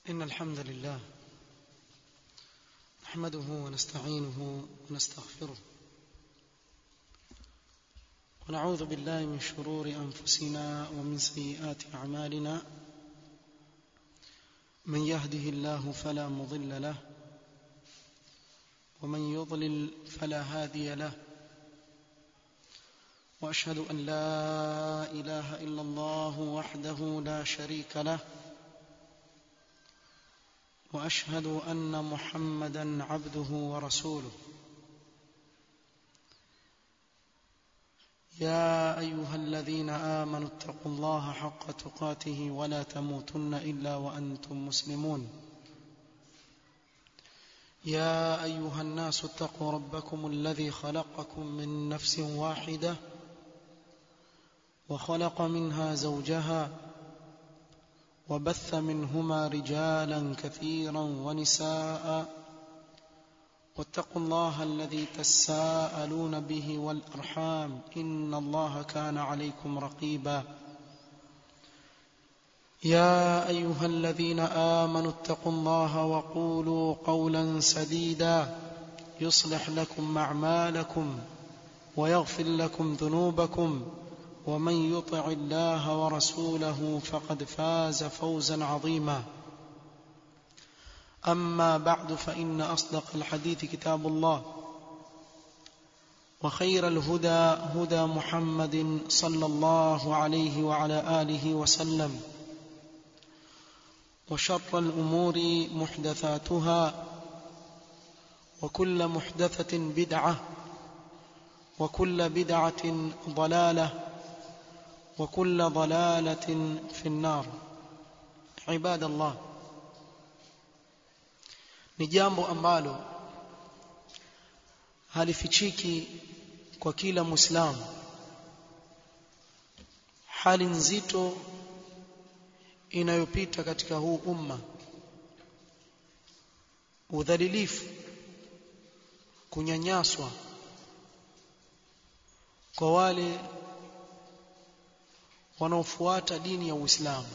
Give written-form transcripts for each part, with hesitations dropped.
إن الحمد لله نحمده ونستعينه ونستغفره ونعوذ بالله من شرور أنفسنا ومن سيئات أعمالنا من يهده الله فلا مضل له ومن يضلل فلا هادي له وأشهد أن لا إله إلا الله وحده لا شريك له وأشهد أن محمدًا عبده ورسوله يا أيها الذين آمنوا اتقوا الله حق تقاته ولا تموتن إلا وأنتم مسلمون يا أيها الناس اتقوا ربكم الذي خلقكم من نفس واحدة وخلق منها زوجها وبث منهما رجالا كثيرا ونساء واتقوا الله الذي تساءلون به والأرحام إن الله كان عليكم رقيبا يا أيها الذين آمنوا اتقوا الله وقولوا قولا سديدا يصلح لكم أعمالكم ويغفر لكم ذنوبكم ومن يطع الله ورسوله فقد فاز فوزا عظيما أما بعد فإن أصدق الحديث كتاب الله وخير الهدى هدى محمد صلى الله عليه وعلى آله وسلم وشر الأمور محدثاتها وكل محدثة بدعة وكل بدعة ضلالة وكل ضلالة في النار عباد الله ni jambo ambalo halifichiki kwa kila Muislamu, hali nzito inayopita katika huu umma, udhalilifu, kunyanyaswa kwa wale wanaofuata dini ya Uislamu.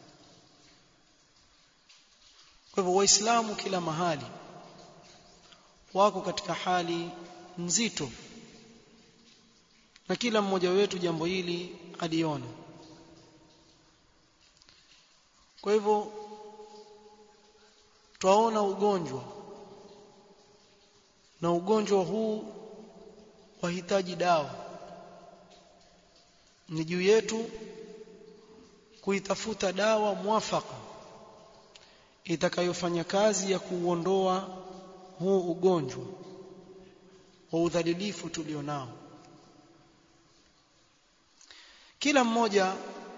Kwa hivyo Waislamu kila mahali wako katika hali nzito, na kila mmoja wetu jambo hili aliona. Kwa hivyo twaona ugonjwa, na ugonjwa huu wahitaji dawa. Ni juu yetu kuitafuta dawa mwafaka itakayofanya kazi ya kuondoa huu ugonjwa wa udhalilifu tulionao. Kila mmoja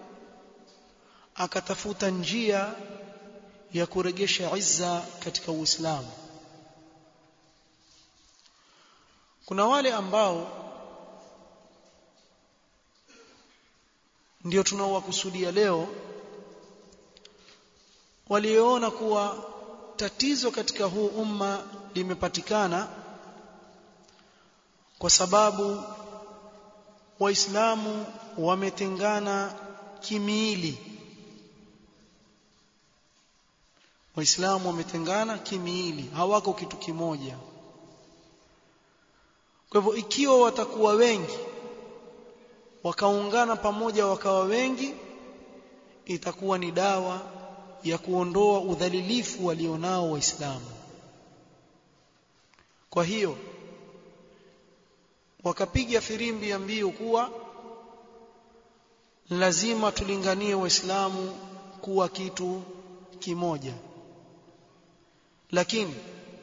akatafuta njia ya kurejesha izza katika Uislamu. Kuna wale ambao ndio tunaowakusudia leo, waliona kuwa tatizo katika huu umma limepatikana kwa sababu Waislamu wametengana kimiili. Waislamu wametengana kimiili, hawako kitu kimoja. Kwa hivyo ikiwa watakuwa wengi, wakaungana pamoja wakawa wengi, itakuwa ni dawa ya kuondoa udhalilifu walionao Waislamu. Kwa hiyo wakapiga firimbi ya mbiu kuwa lazima tulinganie Waislamu kuwa kitu kimoja, lakini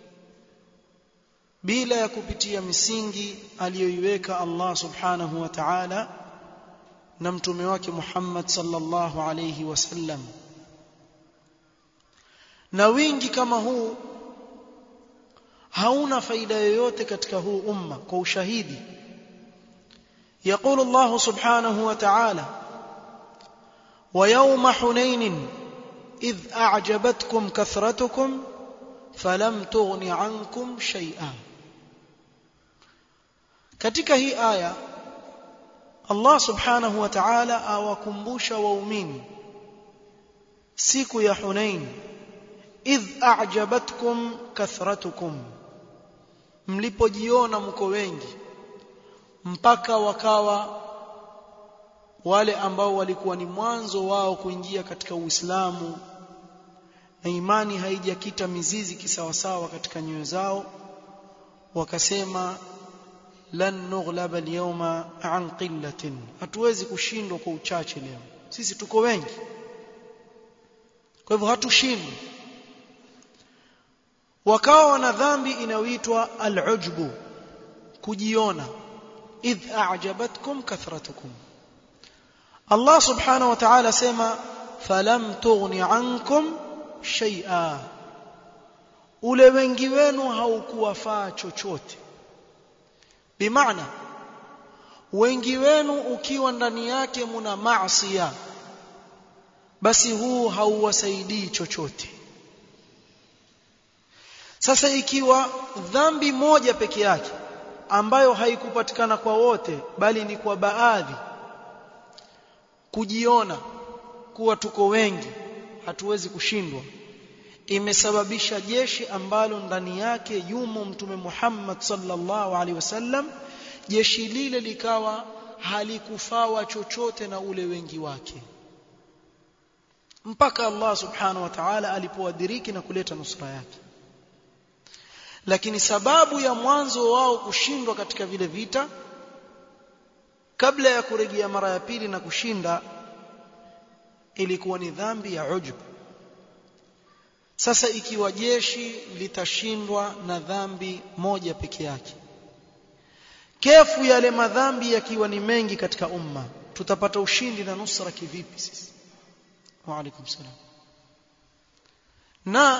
bila ya kupitia misingi aliyoiweka Allah subhanahu wa ta'ala na mtume wake Muhammad sallallahu alayhi wasallam. Na wingi kama huu hauna faida yoyote katika huu umma. Kwa ushahidi, يقول الله سبحانه وتعالى ويوم حنين إذ أعجبتكم كثرتكم فلم تغن عنكم شيئا. katika hii aya Allah subhanahu wa ta'ala awakumbusha waumini siku ya Hunain idh a'jabatkum kathratukum, mlipojiona mko wengi mpaka wakawa wale ambao walikuwa ni mwanzo wao kuingia katika Uislamu na imani haijakita mizizi kisawasawa katika nyoyo zao, wakasema lan nughlaba al-yawma an qillatin, hatuwezi kushindwa kwa uchache leo, sisi tuko wengi, kwa hivyo hatushindwi. Wakawa na dhambi inayoitwa al-ujbu, kujiona. idh a'jabatkum kathratukum. Allah subhanahu wa ta'ala sema falam tughni ankum shay'a, ule wengi wenu haukuwafaa chochote. Bimaana wengi wenu ukiwa ndani yake muna maasiya, basi huu hauwasaidii chochote. Sasa ikiwa dhambi moja peke yake ambayo haikupatikana kwa wote bali ni kwa baadhi, kujiona kuwa tuko wengi hatuwezi kushindwa, imesababisha jeshi ambalo ndani yake yumo Mtume Muhammad sallallahu alaihi wasallam, jeshi lile likawa halikufawa chochote na ule wengi wake, mpaka Allah subhanahu wa ta'ala alipowadiriki na kuleta nusra yake. Lakini sababu ya mwanzo wao kushindwa katika vile vita, kabla ya kurejea mara ya pili na kushinda, ilikuwa ni dhambi ya ujub. Sasa ikiwa jeshi litashindwa na dhambi moja peke yake, kefu yale madhambi yakiwa ni mengi katika umma, tutapata ushindi na nusra kivipi sisi? Wa alaikum salam. Na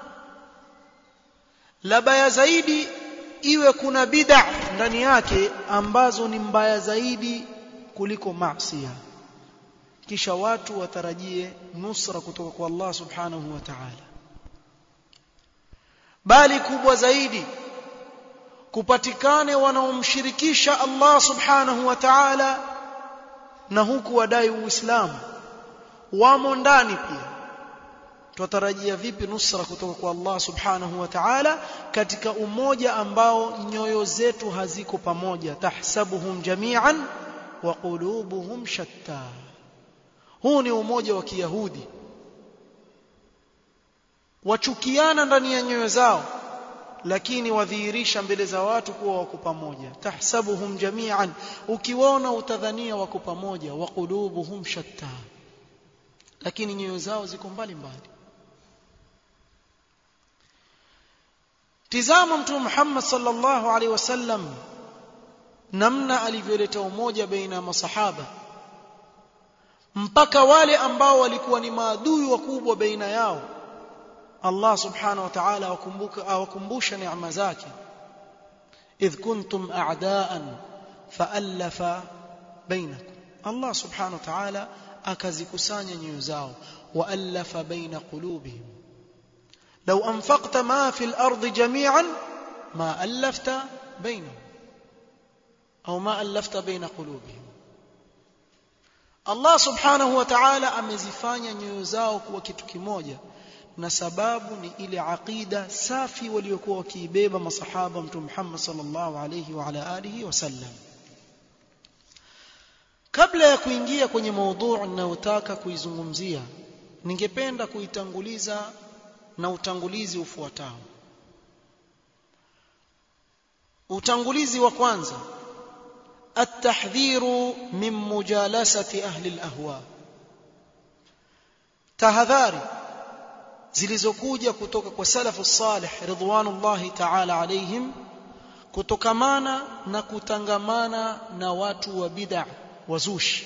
la baya zaidi iwe kuna bid'a ndani yake ambazo ni mbaya zaidi kuliko maasi, kisha watu watarajie nusra kutoka kwa Allah subhanahu wa ta'ala. Bali kubwa zaidi, kupatikane wanaomshirikisha Allah subhanahu wa ta'ala na huku wadai Uislamu wamo ndani pia. Tutarajia vipi nusra kutoka kwa Allah subhanahu wa ta'ala katika umoja ambao nyoyo zetu haziko pamoja? Tahsabuhum jami'an wa qulubuhum shatta. Huu ni umoja wa Kiyahudi, wachukiana ndani ya nyoyo zao, lakini wadhihirisha mbele za watu kuwa wako pamoja. Tahsabuhum jami'an, ukiwaona utadhania wako pamoja, wa qulubuhum shatta, lakini nyoyo zao ziko mbali mbali. Tizama Mtume Muhammad sallallahu alaihi wasallam namna alivyoleta umoja baina ya masahaba, mpaka wale ambao walikuwa ni maadui wakubwa baina yao Allah subhanahu wa ta'ala awakumbusha neema zake. idh kuntum a'daan fa'alafa bainakum, Allah subhanahu wa ta'ala akazikusanya nyoyo zao, wa'alafa baina qulubihim law anfaqta ma fil ardi jami'an ma alafta bainahum au ma alafta baina qulubihim. Allah subhanahu wa ta'ala amezifanya nyoyo zao kuwa kitu kimoja, na sababu ni ile aqida safi waliokuwa wakiibeba masahaba Mtume Muhammad sallallahu alayhi wa ala alihi wasallam. Kabla ya kuingia kwenye maudhui ninayotaka kuizungumzia, ningependa kuitanguliza na utangulizi ufuatao. Utangulizi wa kwanza, at-tahdhiru min mujalasati ahli al-ahwa, tahadhari zilizokuja kutoka kwa salafu salih ridwanullahi ta'ala alayhim kutokamana na kutangamana na watu wa bid'ah wazushi.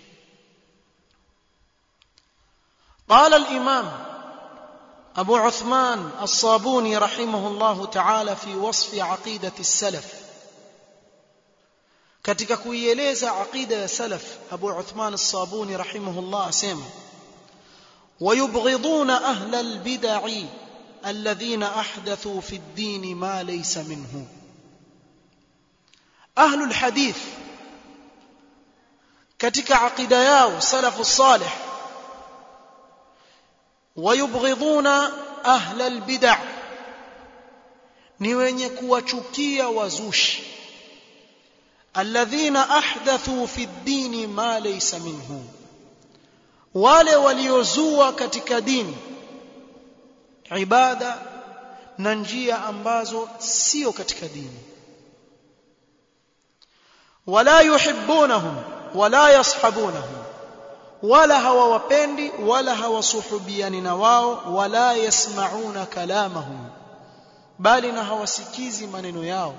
قال الإمام أبو عثمان الصابوني رحمه الله تعالى في وصف عقيدة السلف، katika kuieleza aqida ya salaf, Abu Uthman as-Sabuni rahimahullah asema ويبغضون أهل البدع الذين أحدثوا في الدين ما ليس منه. أهل الحديث katika aqida yao salafu salih, ويبغضون ahla albid'a ni wenye kuwachukia wazushi alladhina ahdathu fi ad-din ma laysa minhu wale waliozua katika dini ibada na njia ambazo sio katika dini wala yuhibbunahum wala yashabunahum wala hawawapendi wala hawasuhubiani na wao wala yasmauna kalamahum bali na hawasikizi maneno yao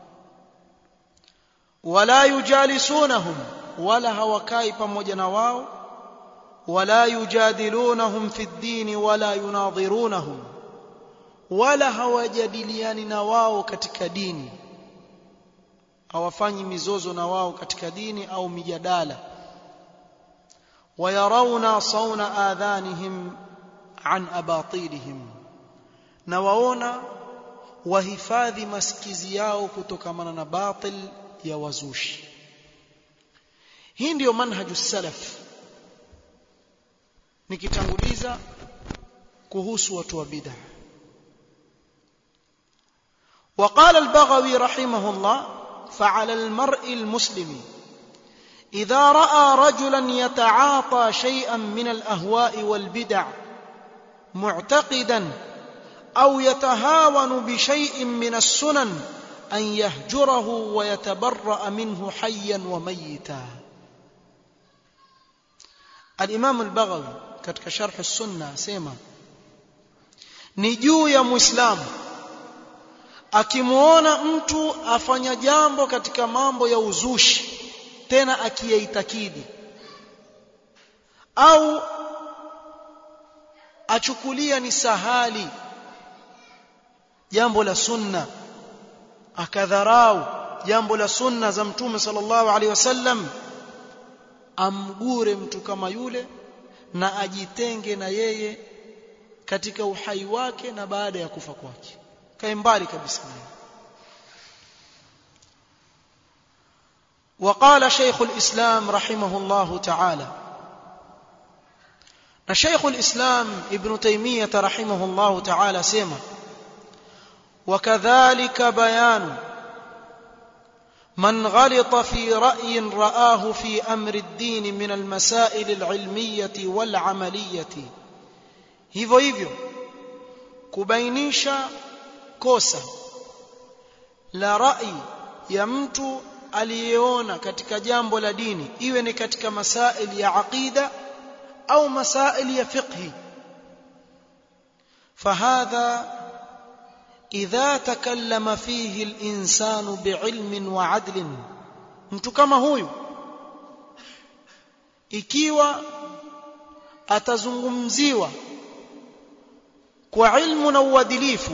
wala yujalisunahum wala hawakai pamoja na wao wala yujadilunahum fi ad-din wala yunadhirunahum wala hawajadiliani na wao katika dini hawafanyi mizozo na wao katika dini au mijadala wayarawna sawna adhanihim an abatilihim na waona wahifadhi masikizi yao kutokamana na batil ya wazushi hii ndio manhaju salaf nikitanguliza kuhusu watu wa bid'ah وقال البغوي رحمه الله فعلى المرء المسلم إذا رأى رجلا يتعاطى شيئا من الأهواء والبدع معتقدا أو يتهاون بشيء من السنن أن يهجره ويتبرأ منه حيا وميتا الإمام البغوي katika sharh السنة سيما ni juu ya muislamu akimuona mtu afanya jambo katika mambo ya uzushi tena akiyaitakidi au achukulia ni sahali jambo la sunna akadharau jambo la sunna za mtume sallallahu alaihi wasallam amgure mtu kama yule na ajitenge na yeye katika uhai wake na baada ya kufa kwake kae mbali kabisa وقال شيخ الإسلام رحمه الله تعالى شيخ الإسلام ابن تيمية رحمه الله تعالى سيما وكذلك بيان من غلط في رأي رآه في أمر الدين من المسائل العلمية والعملية hivyo kubainisha kosa la rai ya mtu aliyeona katika jambo la dini iwe ni katika masaili ya aqida au masaili ya fiqhi fahadha idha takallama fihi al-insanu bi'ilmin wa 'adlin mtu kama huyu ikiwa atazungumziwa kwa ilmu na uadilifu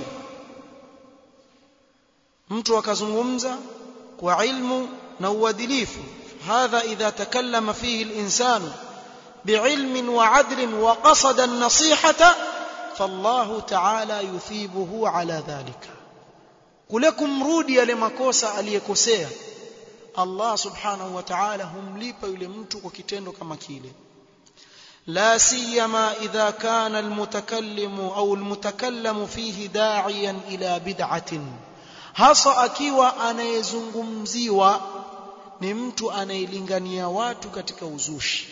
mtu akazungumza kwa ilmu na uadilifu hadha idha takallama fihi al-insanu bi'ilmin wa 'adlin wa qasada an-nasihata fallahu ta'ala yuthibuhu ala dhalika kule kumrudi yale makosa aliyekosea Allah subhanahu wa ta'ala humlipa yule mtu kwa kitendo kama kile لا سيما إذا كان المتكلم أو المتكلم فيه داعيا إلى بدعة hasa akiwa anayezungumziwa ni mtu anayelingania watu katika uzushi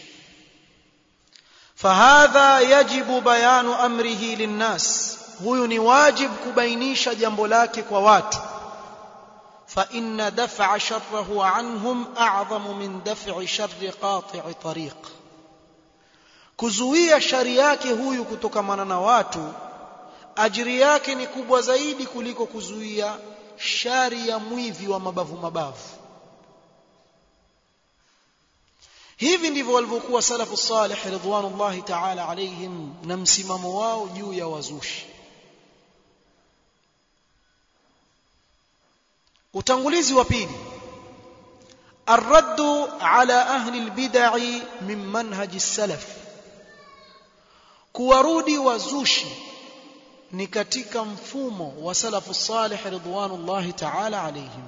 fahadha yajibu bayanu amrihi linnas huyu ni wajib kubainisha jambo lake kwa watu fa inna daf'a sharrahu anhum a'zamu min daf'i sharri qati'i tariq kuzuia shari yake huyu kutokamana na watu ajiri yake ni kubwa zaidi kuliko kuzuia shari ya mwivi wa mabavu hivi ndivyo walivyokuwa salafu salih ridwanullahi ta'ala alayhim na msimamo wao juu ya wazushi utangulizi wa pili الرد على أهل البدع من منهج السلف kuwarudi wazushi ni katika mfumo wa salafu salih ridwanullahi ta'ala alayhim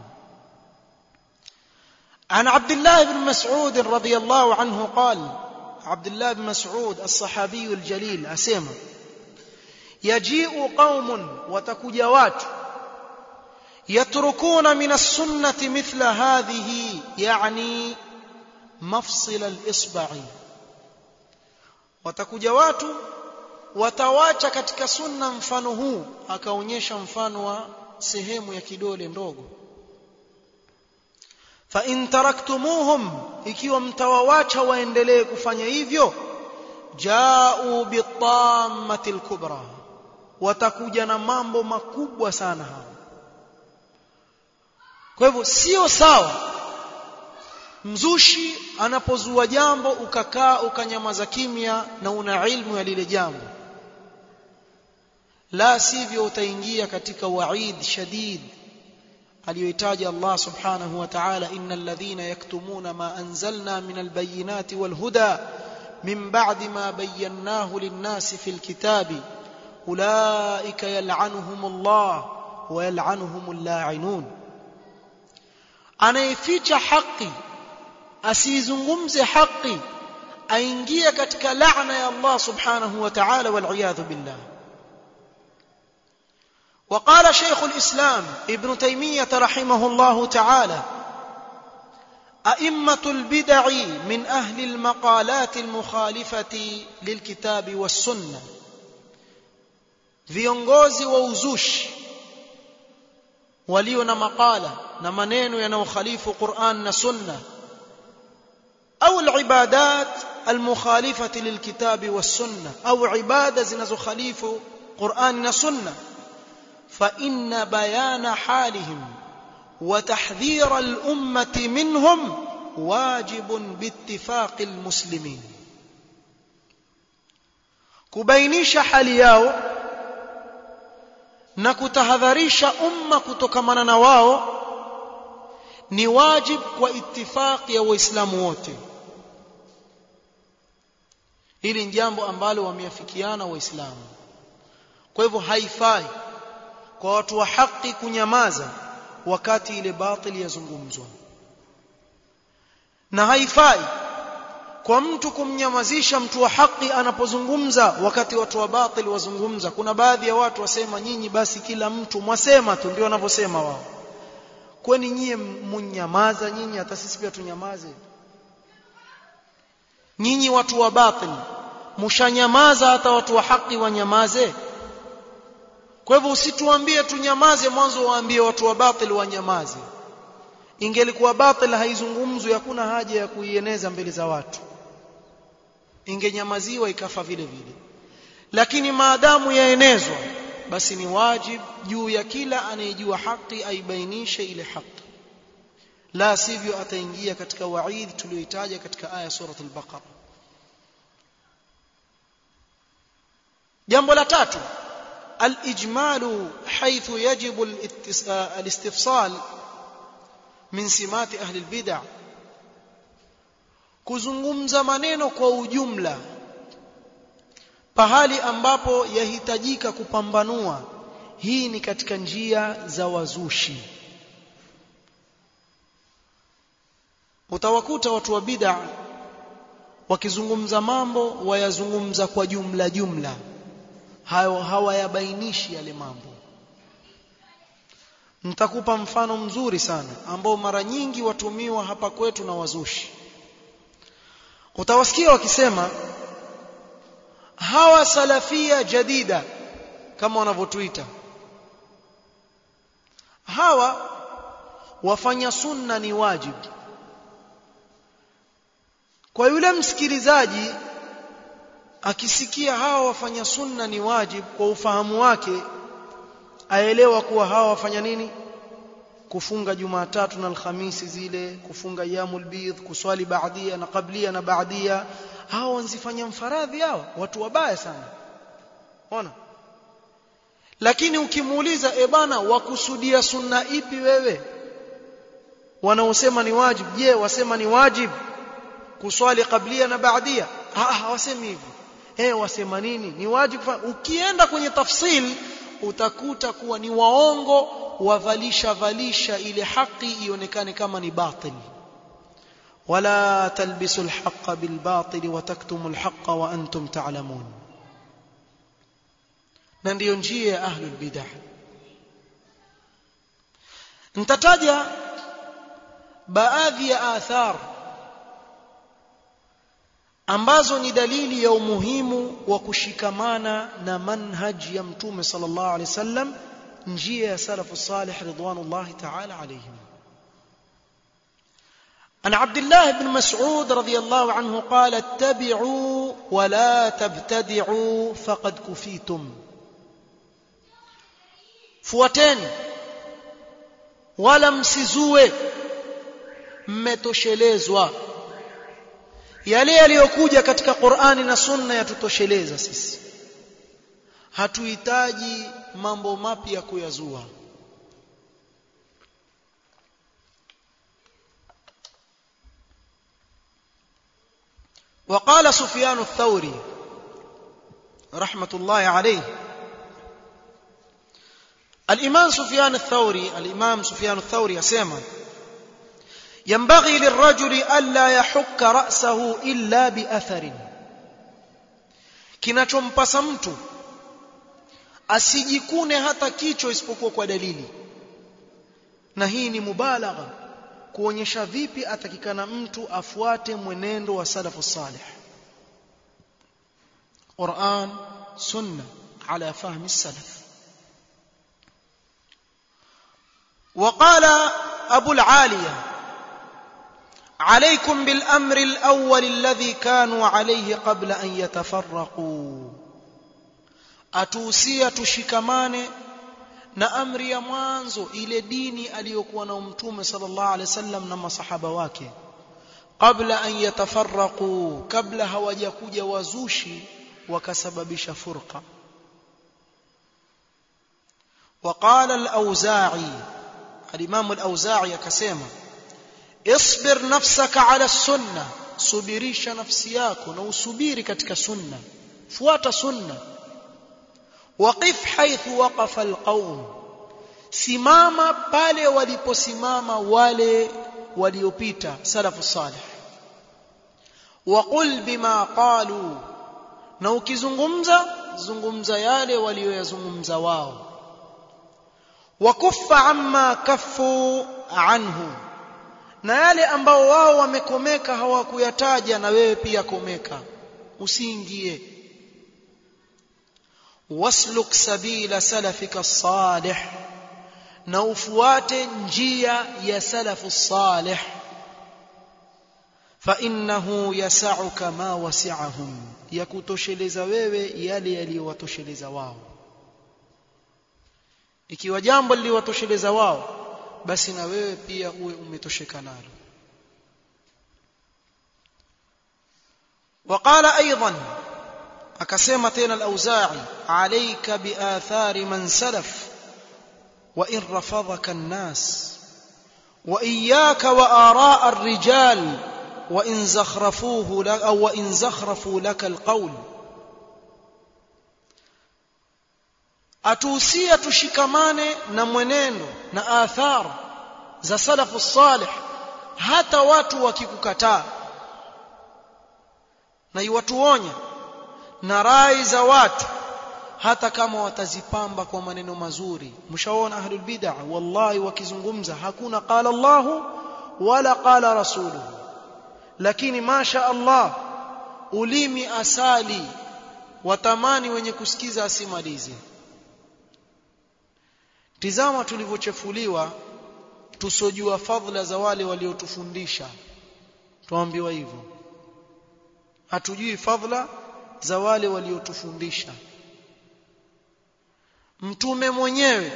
عن عبد الله بن مسعود رضي الله عنه قال عبد الله بن مسعود الصحابي الجليل أسمع yaji'u qaumun, watakuja watu, yatrukuna min as-sunnati mithla hadhihi, yani mafsil al-isba'i, watakuja watu watawacha katika sunna mfano huu, akaonyesha mfano wa sehemu ya kidole ndogo. Fa in taraktumuhum, ikiwa mtawawacha waendelee kufanya hivyo, ja'u bitammati al-kubra, watakuja na mambo makubwa sana hao. Kwa hivyo sio sawa mzushi anapozua jambo ukakaa ukanyamaza kimya na una ilmu ya lile jambo, la sivyo utaingia katika waid shadid aliyoitaja Allah subhanahu wa ta'ala, innal ladhina yaktumuna ma anzalna minal bayyinati wal huda min ba'di ma bayyanahu lin-nasi fil kitabi ulaika yal'anuhumullah wa yal'anuhumul la'inun. Anayeficha haki, asizungumze haki, aingia katika laana ya Allah subhanahu wa ta'ala, wal iyadhu billah. وقال شيخ الإسلام ابن تيمية رحمه الله تعالى: أئمة البدع من أهل المقالات المخالفة للكتاب والسنة، viongozi wa uzushi walio na maqala na maneno yanayokhalifu Qur'an na Sunna, au al-ibadat al-mukhalifati lil-kitabi was-sunnah, au ibada zinazokhalifu Qur'an na Sunna, fa inna bayana halihim wa tahdhir al-ummati minhum wajibun biittifaq al-muslimin. Kubainisha hali yao na kutahadharisha umma kutokamana na wao ni wajib kwa ittifaq ya waislamu wote. Hili ni jambo ambalo wameafikiana waislamu. Kwa hivyo haifai kwa watu wa haki kunyamaza wakati ile batili yazungumzwa, na haifai kwa mtu kumnyamazisha mtu wa haki anapozungumza wakati watu wa batili wazungumza. Kuna baadhi ya watu wasema, nyinyi basi kila mtu mwasema tu, ndio wanavyosema wao. Kwani nyinyi mnyamaza nyinyi, hata sisi pia tunyamaze? Nyinyi watu wa batili mshanyamaza, hata watu wa haki wanyamaze? Kwa hivyo usituambie tunyamaze mwanzo waambie watu wa batili wanyamaze. Ingelikuwa batili haizungumzwi, hakuna haja ya kuieneza mbele za watu, ingenyamaziwa ikafa vile vile. Lakini maadamu yaenezwa, basi ni wajib juu ya kila anayejua haki aibainishe ile haki, la sivyo ataingia katika waid tuliyoitaja katika aya surah al-Baqara. Jambo la tatu, al-ijmalu haythu yajibu al-istifsal min simati ahli al-bid'ah, kuzungumza maneno kwa ujumla pahali ambapo yahitajika kupambanua. Hii ni katika njia za wazushi. Utawakuta watu wa bid'a wakizungumza mambo wayazungumza kwa jumla jumla, hawayabainishi yale mambo. Nitakupa mfano mzuri sana ambao mara nyingi watumiwa hapa kwetu na wazushi. Utawasikia wakisema hawa salafia jadida, kama wanavyotuita. Hawa wafanya sunna ni wajibu. Kwa yule msikilizaji akisikia hawa wafanya sunna ni wajibu, kwa ufahamu wake aelewa kuwa hawa wafanya nini? Kufunga Jumatatu na Alhamisi zile, kufunga Yamul Bidh, kuswali baadia na qablia na baadia. Hawa wanzifanya mfaradhi, hawa watu wabaya sana. Ona. Lakini ukimuuliza, bana wakusudia sunna ipi wewe? Wanaosema ni wajibu, je, wasema ni wajibu kuswali qablia na baadia? Hawasemi hivyo. Wasema nini? Ni wajibu. Ukienda kwenye tafsil utakuta kuwa ni waongo, wavalisha ile haki ionekane kama ni batil. Wala talbisu alhaqqa bilbatil wa taktumu alhaqqa wa antum ta'lamun. na ndiyo njia ya ahlul bid'ah. Nitataja baadhi ya athar ambazo ni dalili ya umuhimu wa kushikamana na manhaj ya Mtume sallallahu alaihi wasallam, njia ya salafu salih ridwanullahi ta'ala alayhim. عن عبد الله بن مسعود رضي الله عنه قال: اتبعوا ولا تبتدعوا فقد كفيتم. fuateni wala msizue, mmetoshelezwa. Yale yaliyokuja katika Qur'ani na Sunna yatutosheleza sisi, hatuhitaji mambo mapya kuyazua. وقال سفيان الثوري رحمة الله عليه، الإمام سفيان الثوري يسمى: ينبغي للرجل ألا يحك رأسه إلا بأثر. kinachompasa mtu asijikune hata kichwa isipokuwa kwa dalili. Na hii ni mubalagha kuonyesha vipi atakikana mtu afuate mwenendo wa salafu salih, Qur'an sunna ala fahmi salaf. وقال أبو العالية: عليكم بالأمر الأول الذي كانوا عليه قبل أن يتفرقوا. atuhusia tushikamane na amri ya mwanzo, ile dini aliyokuwa na Mtume sallallahu alaihi wasallam na masahaba wake, kabla an yatafarraqu, kabla hawajakuja wazushi wakasababisha furqa. وقال الأوزاعي، الإمام الأوزاعي akasema: اصبر نفسك على السنة، subirisha nafsi yako na usubiri katika sunna, fuata sunna. waqif haythu waqafa alqawm, simama pale waliposimama wale waliopita salafu salih. waqul bima qalu, na ukizungumza yale walioyazungumza wao. wakuffa amma kaffu anhu, na yale ambao wao wamekomeka hawakuyataja, na wewe pia komeka, usiingie. wasluk sabila salafika salih, na ufuate njia ya salafu salih. fa innahu yas'uka ma wasi'ahum, yakutosheleza wewe yale yaliyowatosheleza wao. Ikiwa jambo liliwatosheleza wao, basi na wewe pia uwe umetosheka nalo. وقال أيضا akasema tena al-Auza'i: alayka bi athari man salaf wa in rafadhaka an-nas wa iyyaka wa ara'a ar-rijal wa in zakhrafuhu lak aw wa in zakhrafu laka al-qawl. atuhusia tushikamane na mwenendo na athar za salafu salih, hata watu wakikukataa, na iwatuonya na rai za watu, hata kama watazipamba kwa maneno mazuri. Mshaona ahlul bid'ah wallahi wakizungumza hakuna qala Allahu wala qala rasuluhu, lakini masha Allah ulimi asali, watamani wenye kusikiza asimalize. Tizama tulivyochefuliwa, tusojua fadhila za wale waliotufundisha. Tuambiwa hivyo, hatujui fadhila za wale waliotufundisha. Mtume mwenyewe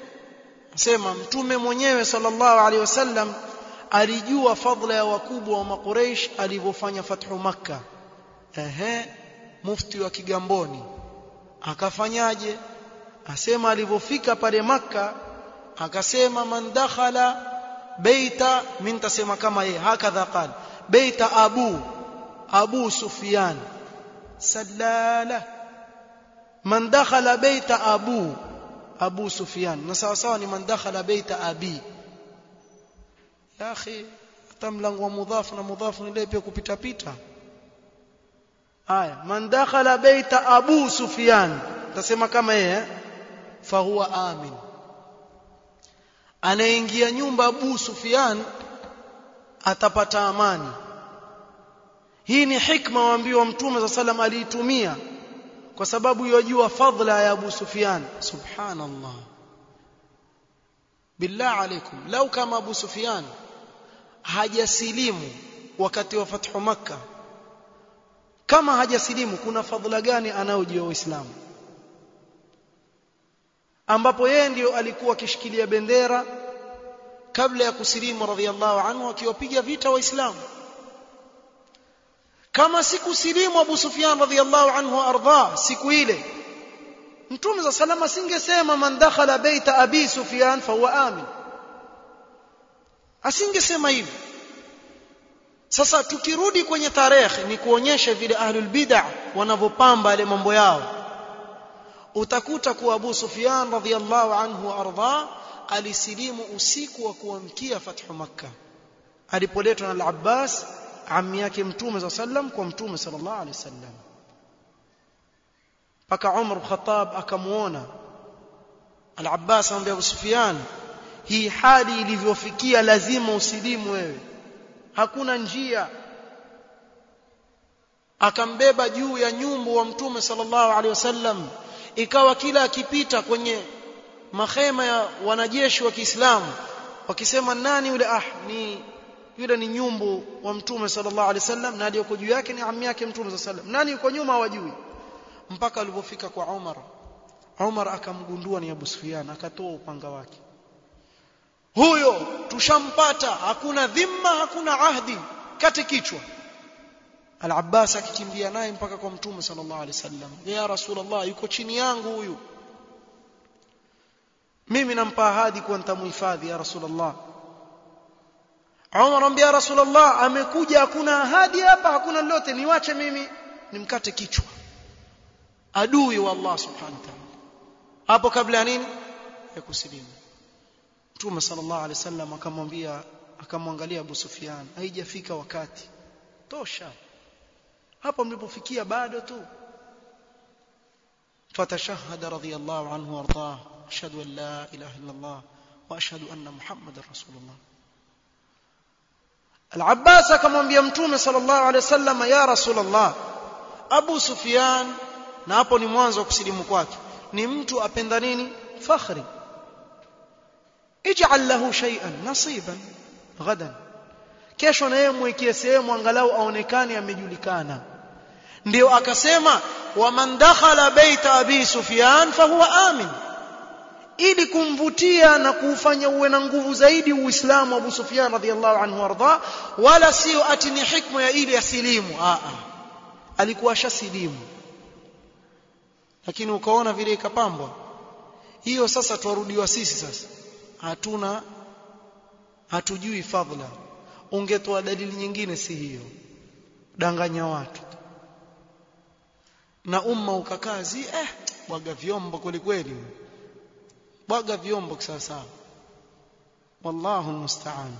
sallallahu alaihi wasallam alijua fadhila ya wakubwa wa Makuraish alivyofanya fathu Makkah. Mufti wa Kigamboni akafanyaje? Asema alivyofika pale Makkah akasema: man dakhala baita, mimi nitasema kama yeye, hakadha qala, baita Abu Sufyan salala, man dakhala baita Abu Sufyan, na sawa sawa ni man dakhala baita abi. Ya akhi, tamlangu wa mudhaf na mudhaf ile pia kupita pita. Haya, man dakhala baita Abu Sufyan, tasema kama yeye fahuwa amin. Anaingia nyumba Abu Sufyan atapata amani. Hii ni hikma waambiwa Mtume sallam aliitumia kwa sababu yajua fadhila ya Abu Sufyan. Subhanallah, billah alaikum, lau kama Abu Sufyan hajasilimu wakati wa fathu Makkah, kama hajasilimu kuna fadhila gani anayojua Uislamu, ambapo yeye ndio alikuwa akishikilia bendera kabla ya kusilimu radhiyallahu anhu, akiwapiga vita waislamu. Kama siku silimu Abu Sufyan radhiyallahu anhu ardha, siku ile Mtume za salama asingesema man dakhala baita Abi Sufyan fa huwa amin, asingesema hivi. Sasa tukirudi kwenye tarehe ni kuonyesha vile ahlul bid'ah wanavyopamba yale mambo yao. Utakuta kuwa Abu Sufyan radhiyallahu anhu ardha alisilimu usiku wa kuamkia fathu Makkah, alipoletwa na Al-Abbas ammi yake Mtume sallam kwa Mtume sallallahu alaihi wasallam. Paka Umar al-Khattab akamuona Al-Abbas, amwambia Abu Sufyan, hii hali ilivyofikia lazima usilimu wewe, hakuna njia. Akambeba juu ya nyumbu wa Mtume sallallahu alaihi wasallam, ikawa kila akipita kwenye mahema ya wanajeshi wa Kiislamu wakisema nani yule, ni yule ni nyumbu wa Mtume sallallahu alaihi wasallam, na aliyoko juu yake ni ammi yake Mtume sallallahu alaihi wasallam, nani yuko nyuma hawajui. Mpaka alipofika kwa Umar akamgundua ni Abu Sufyan, akatoa upanga wake, huyo tushampata, hakuna dhimma, hakuna ahdi, kate kichwa. Al-Abbas akikimbia naye mpaka kwa Mtume sallallahu alaihi wasallam, ya Rasulullah, yuko chini yangu huyu, mimi nampa ahadi kuwa nitamhifadhi ya Rasulullah. Umar anamwambia ya Rasulullah, amekuja hakuna ahadi hapa, hakuna lolote, niwache mimi nimkate kichwa adui wa Allah subhanahu wa ta'ala. Hapo kabla ya nini? Ya kusilimu. Mtume sallallahu alaihi wasallam akamwangalia Abu Sufyan, haijafika wakati tosha, hapo mlipofikia bado tu. Fatashahada radhiyallahu anhu warḍah, ashhadu an la ilaha illa Allah wa ashhadu anna Muhammadar rasulullah. Al-Abbas akamwambia Mtume sallallahu alaihi wasallam, ya Rasulullah, Abu Sufyan, na hapo ni mwanzo wa kusilimu kwake, ni mtu apenda nini? Fakhri. Ij'al lahu shay'an nasiban ghadan, kesho na yeye mwekee sehemu angalau aonekane amejulikana. Ndio akasema wa man dakhala baita Abi Sufyan fa huwa amin, ili kumvutia na kufanya uwe na nguvu zaidi Uislamu Abu Sufyan radhiyallahu anhu warda, wala sio ati ni hikma ya ile asilimu. Alikuwa shasilimu, lakini ukaona vile ikapambwa hiyo. Sasa tuarudiwa sisi, sasa hatujui fadhila. Ungetoa dalili nyingine si hiyo, danganya watu na umma ukakazi, bwaga vyombo kweli kweli, bwaga vyombo kisasa. Wallahu almusta'an.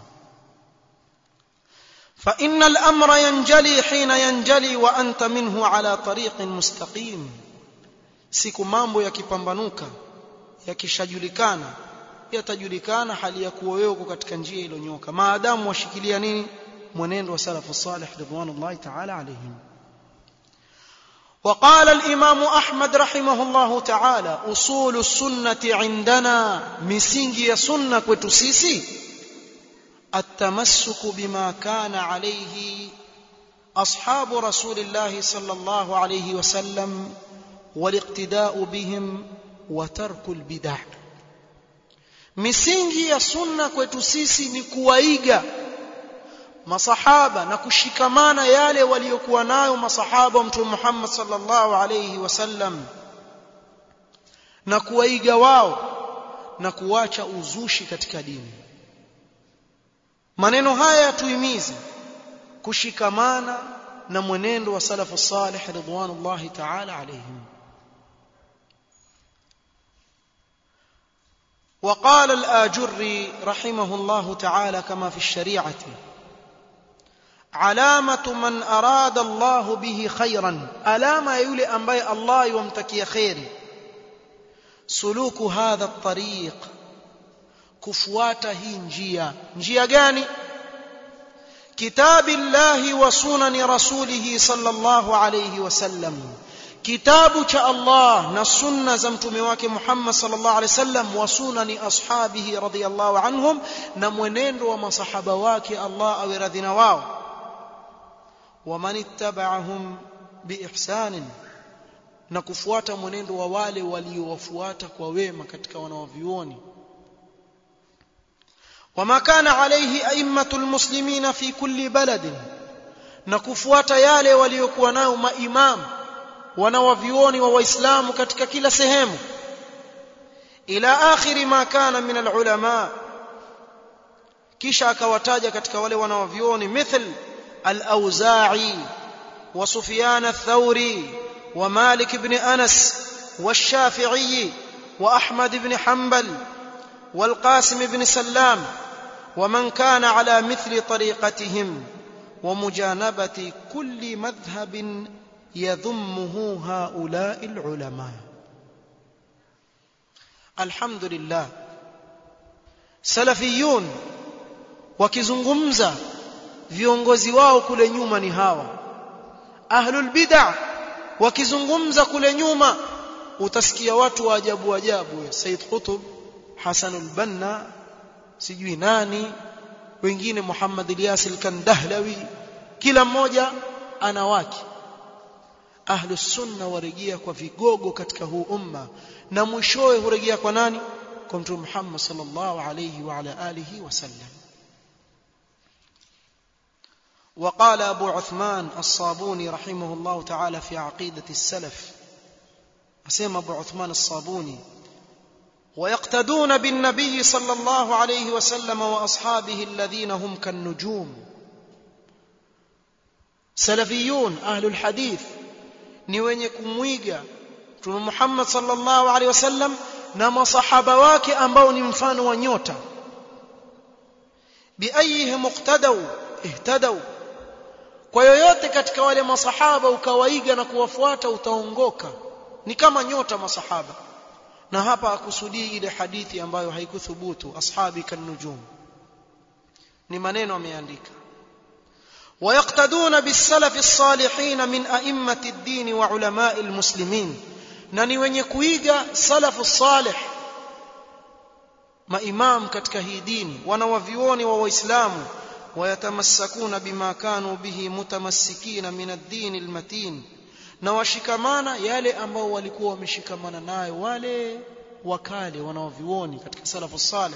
fa innal amra yanjali hina yanjali wa anta minhu ala tariqin mustaqim, siku mambo yakipambanuka yakishajulikana yatajulikana hali ya kuwa wewe uko katika njia iliyonyoka, maadamu washikilia nini? Mwenendo wa salafu salih ridwanullahi ta'ala alayhim. وقال الإمام أحمد رحمه الله تعالى أصول السنة عندنا، مسنجي سنة كتسيسي التمسك بما كان عليه أصحاب رسول الله صلى الله عليه وسلم والاقتداء بهم وترك البدع. Misingi ya sunna kwetu sisi ni kuwaiga masahaba na kushikamana yale waliokuwa nayo masahaba wa Mtume Muhammad sallallahu alayhi wasallam, na kuwaiga wao na kuacha uzushi katika dini. Maneno haya yatuhimiza kushikamana na mwenendo wa salafu salih ridwanullahi ta'ala alayhim. وقال الآجري رحمه الله تعالى كما في الشريعة: علامة من أراد الله به خيرا، علامة يولي أنبي الله يومتكي خيري، suluku hadha at-tariq, kufuata hii njia gani? kitabillahi wa sunani rasulih sallallahu alayhi wasallam, kitabu cha Allah na sunna za mtume wake Muhammad sallallahu alayhi wasallam, wa sunani ashabihi radhiyallahu anhum, na mwenendo wa masahaba wake Allah awe radhi na wao, wa man ittaba'ahum biihsan, na kufuata mwenendo wa wale waliowafuata kwa wema katika wanaovioni, wama kana alayhi a'immatul muslimina fi kulli baladin, na kufuata yale waliokuwa nao maimam wanaovioni wa waislamu katika kila sehemu, ila akhiri ma kana min alulama, kisha akawataja katika wale wanaovioni mithl al-Awza'i wa Sufyan ath-Thawri wa Malik ibn Anas wa Shafi'i wa Ahmad ibn Hanbal والقاسم بن سلام ومن كان على مثل طريقتهم، ومجانبة كل مذهب يذمه هؤلاء العلماء. الحمد لله، salafiyun wakizungumza viongozi wao kule nyuma ni hawa. Ahlul bid'ah wakizungumza kule nyuma utasikia watu wa ajabu ajabu, Said Qutb, Hasan al-Banna, sijui nani wengine, Muhammad Ilyas al-Kandahlawi, kila mmoja ana wake. Ahlus sunna warejea kwa vigogo katika huu umma, na mwishowe hurejea kwa nani? Kwa Mtume Muhammad sallallahu alayhi wa ala alihi wasallam. وقال أبو عثمان الصابوني رحمه الله تعالى في عقيدة السلف، أسمى أبو عثمان الصابوني: ويقتدون بالنبي صلى الله عليه وسلم وأصحابه الذين هم كالنجوم. سلفيون أهل الحديث ni wenye kumwiga Mtume Muhammad sallallahu alaihi wasallam na masahaba wake ambao ni mfano wa nyota. biayhim iqtadaw ihtadaw, kwa yoyote katika wale masahaba ukawaiga na kuwafuata utaongoka, ni kama nyota masahaba. Na hapa akusudii ile hadithi ambayo haikuthubutu, ashabi kan-nujum, ni maneno ameandika. ويقتدون بالسلف الصالحين من أئمة الدين وعلماء المسلمين, na ni wenye kuiga salafu salih, maimam katika hii dini, wanawavioni wa waislamu. ويتمسكون بما كانوا به متمسكين من الدين المتين, na washikamana yale ambao walikuwa wameshikamana nayo wale wakale wanaovioni katika salafu salih.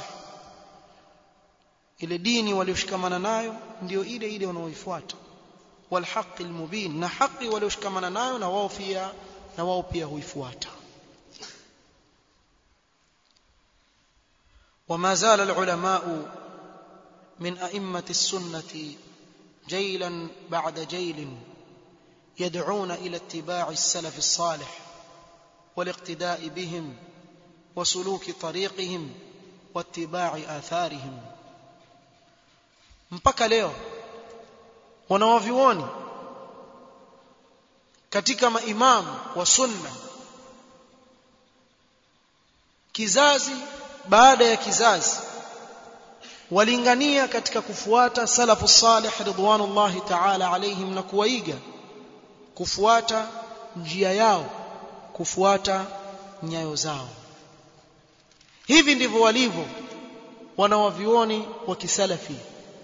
Ile dini walioshikamana nayo ndio ile ile wanaoifuata. Wal haqqil mubin, na haki walioshikamana nayo na wao pia huifuata. وما زال العلماء من أئمة السنة جيلا بعد جيل يدعون إلى اتباع السلف الصالح والاقتداء بهم وسلوك طريقهم واتباع آثارهم. mpaka leo wanawavioni katika maimamu wa sunna, kizazi baada ya kizazi, walingania katika kufuata salafu salih ridwanullahi ta'ala alayhim, na kuwaiga, kufuata njia yao, kufuata nyayo zao. Hivi ndivyo walivyo wanawavioni wa kisalafi.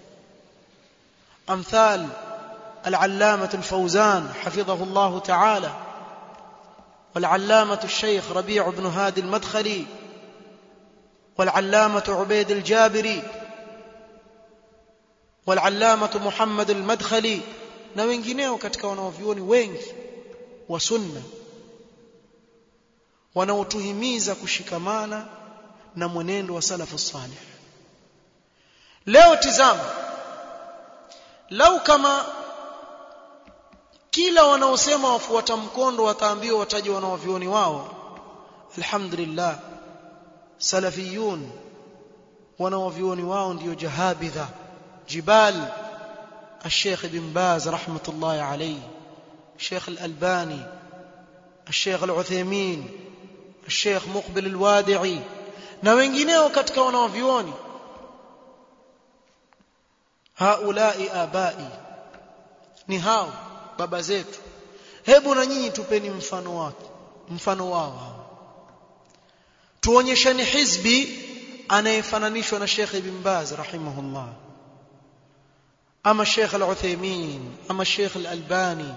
أمثال العلامة الفوزان حفظه الله تعالى، والعلامة الشيخ ربيع بن هادي المدخلي، والعلامة عبيد الجابري، والعلامة محمد المدخلي, na wengineo katika wanaovioni wengi wa sunna wanaotuhimiza kushikamana na mwenendo wa salafu salih. Leo tizama, lau kama kila wanaosema wafuata mkondo wataambiwa wataje wanaovioni wao, alhamdulillah, salafiyun wanaovioni wao ndio jahabidha jibal. الشيخ ابن باز رحمة الله عليه، الشيخ الألباني، الشيخ العثيمين Sheikh Muqbil al-Wadi'i na wengineo katika wanavyuoni. Haulai abai, ni hao baba zetu. Hebu na nyinyi tupeni mfano wao. Tuonyesheni hizbi anayefananishwa na Sheikh Ibn Baz rahimahullah, ama Sheikh Al-Uthaymeen, ama Sheikh Al-Albani,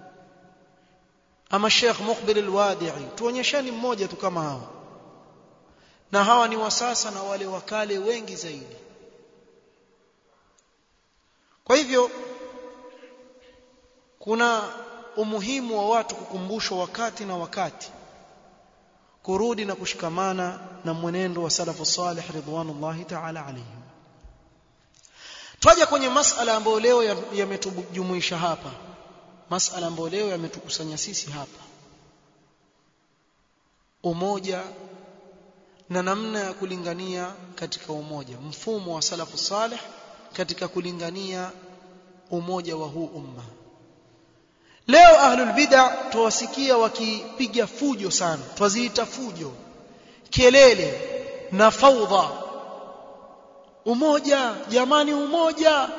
ama Sheikh Muqbil al-Wadi'i. Tuonyesheni mmoja tu kama hawa, na hawa ni wa sasa na wale wakale wengi zaidi. Kwa hivyo kuna umuhimu wa watu kukumbushwa wakati na wakati kurudi na kushikamana na mwenendo wa salafu salih ridwanullahi ta'ala alayhim. Twaje kwenye masala ambayo leo yametujumuisha hapa, masala ambayo leo yametukusanya sisi hapa, umoja na namna ya kulingania katika umoja, mfumo wa salafu salih katika kulingania umoja wa huu umma. Leo ahlul bid'ah tuwasikia wakipiga fujo sana, twaziita fujo, kelele na faudha. Umoja jamani, umoja.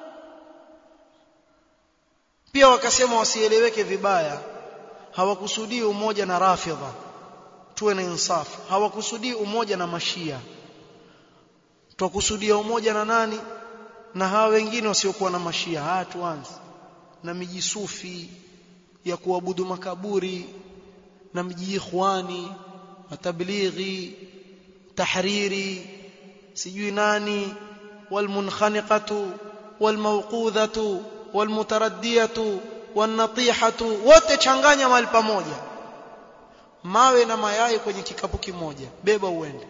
Pia wakasema wasieleweke vibaya, hawakusudii umoja na Rafidha, tuwe na insafu. Hawakusudii umoja na Mashia, twakusudia umoja na nani? Na hawa wengine wasiokuwa na Mashia. Tuanze na miji sufi ya kuabudu makaburi, na miji ikhwani, matablighi, tahriri, sijui nani, walmunkhaniqatu walmawqudhatu walmutaraddiyatu wannatihatu, wote changanya mahali pamoja, mawe na mayai kwenye kikapu kimoja, beba uende.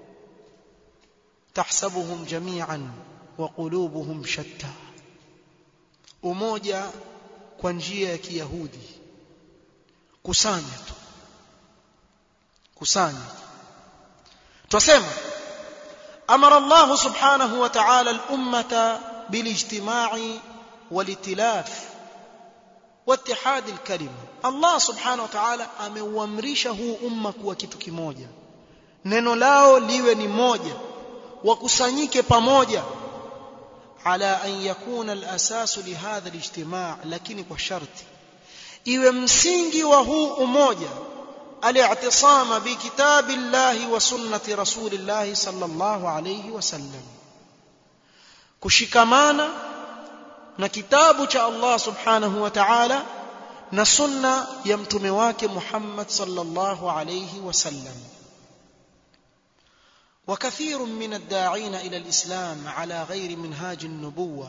Tahsabuhum jami'an wa qulubuhum shatta. Umoja kwa njia ya Kiyahudi, kusanya tu, kusanya. Twasema amara Allah subhanahu wa ta'ala al-ummata bilijtima'i walitilaf wattihad al-kalima. Allah subhanahu wa ta'ala ameuamrisha huu umma kuwa kitu kimoja, neno lao liwe ni moja, wakusanyike pamoja. Ala an yakuna al-asas li hadha al-ijtima', lakini kwa sharti iwe msingi wa huu umoja al-i'tisama bi kitabillahi wa sunnati rasulillahi sallallahu alayhi wasallam, kushikamana na kitabu cha Allah subhanahu wa ta'ala na sunna ya mtume wake Muhammad sallallahu alayhi wasallam. وكثير من الداعين إلى الإسلام على غير منهاج النبوة,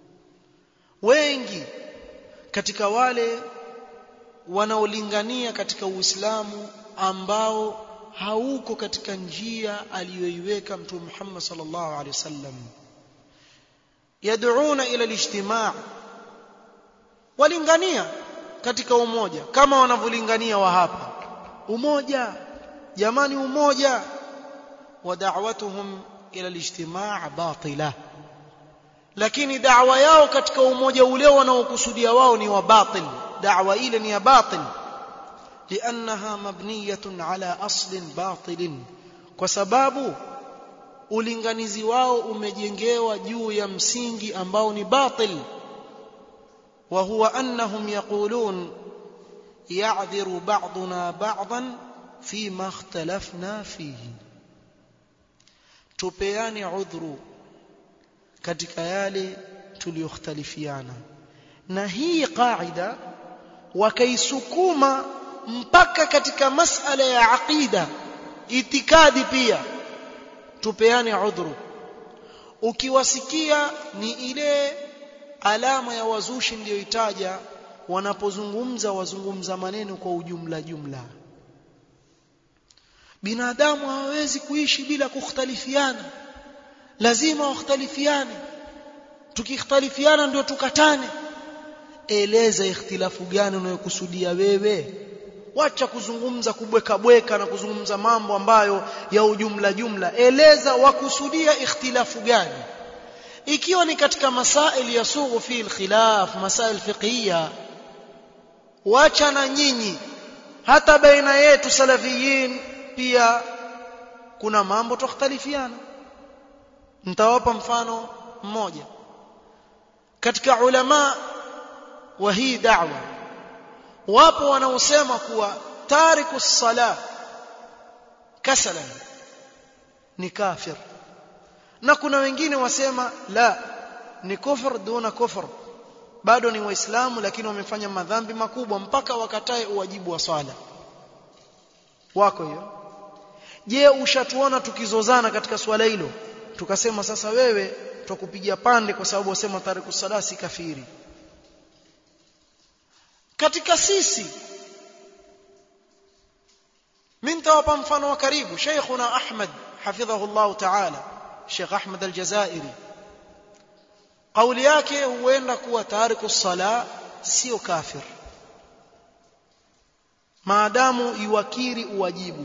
wengi katika wale wanaolingania katika Uislamu ambao hauko katika njia aliyoiweka mtume Muhammad sallallahu alaihi wasallam, yad'una ila al-ijtima', walingania katika umoja kama wanavyolingania wa hapa, umoja jamani, umoja. ودعوتهم إلى الاجتماع باطلة, lakini da'wa yao katika umoja ule wanaokusudia wao ni wa batil, da'wa ile ni ya batil. liannaha mabniyatun ala aslin batilin, kwa sababu ulinganizi wao umejengewa juu ya msingi ambao ni batil. wa huwa annahum yaqulun ya'dhiru ba'duna ba'dan fima ikhtalafna fihi, tupeane udhuru katika yale tuliyokhtalifiana. Na hii qaida wakaisukuma mpaka katika masala ya aqida, itikadi pia, tupeane udhuru. Ukiwasikia ni ile alama ya wazushi ndio itaja, wanapozungumza wazungumza maneno kwa ujumla jumla. Binadamu hawezi kuishi bila kukhtalifiana, lazima wakhtalifiane, tukikhtalifiana ndio tukatane. Eleza ikhtilafu gani unayokusudia wewe, wacha kuzungumza kubweka bweka na kuzungumza mambo ambayo ya ujumla jumla. Eleza wakusudia ikhtilafu gani. Ikiwa ni katika masail yasughu fi al-khilaf, masail fiqhiyya, wacha na nyinyi hata baina yetu salafiyin pia kuna mambo tukhtalifiana. Nitawapa mfano mmoja. Katika ulama wa hii da'wa wapo wanaosema kuwa tariku as-salah kasalan ni kafir, na kuna wengine wasema la, ni kufur duna kufur, bado ni waislamu lakini wamefanya madhambi makubwa mpaka wakatae uwajibu wa swala. Wako hiyo. Je, ushatuona tukizozana katika swala hilo tukasema sasa wewe tukupigia pande kwa sababu wasema tariku sala si kafiri? Katika sisi mimi nitawapa mfano wa karibu. Sheikhuna Ahmad hafidhahu Allah ta'ala, Sheikh Ahmad al-Jazairi, kauli yake huenda kuwa tariku sala sio kafir maadamu iwakiri uwajibu.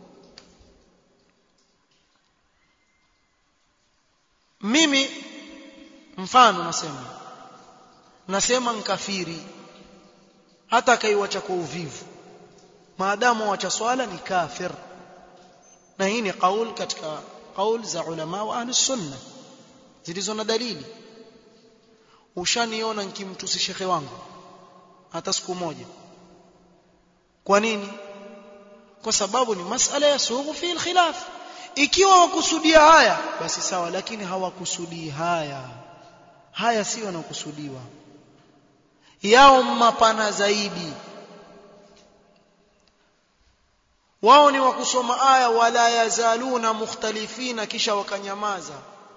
Mimi mfano nasema nkafiri hata kaiwacha kwa uvivu maadamu wacha swala ni kafir, na hii ni kauli katika kauli za ulama wa ahli sunna zilizo na dalili. Ushaniona nikimtusi shekhe wangu hata siku moja? Kwa nini? Kwa sababu ni masala ya sughu fi al-khilaf. Ikiwa wakusudia haya basi sawa, lakini hawakusudii haya sio wanakusudiwa, yao mapana zaidi. Wao ni wakusoma aya wala yazaluna mukhtalifina kisha wakanyamaza,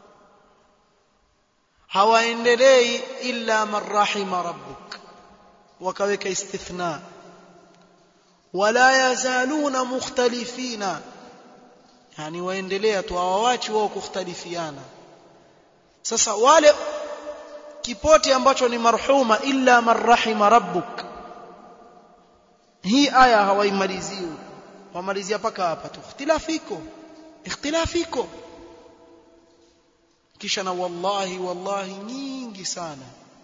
hawaendelei illa man rahima rabbuk, wakaweka istithna wala yazaluna mukhtalifina, yani waendelea tu, hawawachi wao kukhtalifiana. Sasa wale kipote ambacho ni marhuma illa man rahima rabbuk, hii aya hawaimalizii, wamalizia paka hapa tu, ikhtilafiko kisha na wallahi nyingi sana.